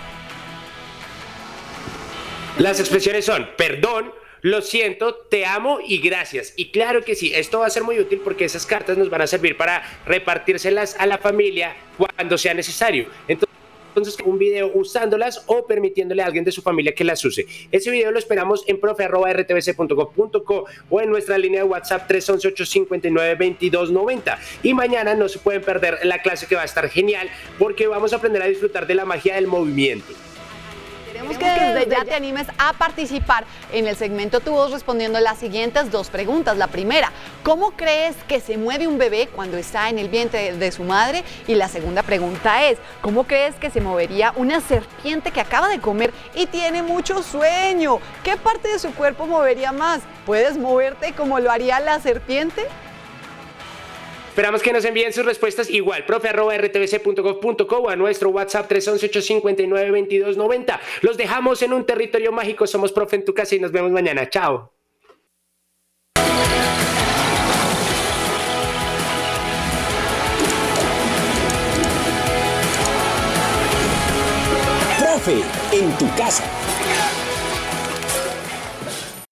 Las expresiones son perdón, lo siento, te amo y gracias. Y claro que sí, esto va a ser muy útil porque esas cartas nos van a servir para repartírselas a la familia cuando sea necesario. Entonces, Entonces, un video usándolas o permitiéndole a alguien de su familia que las use. Ese video lo esperamos en profe arroba r t v c punto gov punto co o en nuestra línea de WhatsApp tres once, ocho cinco nueve, veintidós noventa. Y mañana no se pueden perder la clase, que va a estar genial porque vamos a aprender a disfrutar de la magia del movimiento. Queremos que desde ya te animes a participar en el segmento Tu Voz respondiendo las siguientes dos preguntas. La primera, ¿cómo crees que se mueve un bebé cuando está en el vientre de su madre? Y la segunda pregunta es, ¿cómo crees que se movería una serpiente que acaba de comer y tiene mucho sueño? ¿Qué parte de su cuerpo movería más? ¿Puedes moverte como lo haría la serpiente? Esperamos que nos envíen sus respuestas igual, profe arroba r t v c punto gov punto co o a nuestro WhatsApp tres once, ocho cinco nueve, veintidós noventa. Los dejamos en un territorio mágico. Somos Profe en tu Casa y nos vemos mañana. Chao. Café en tu casa.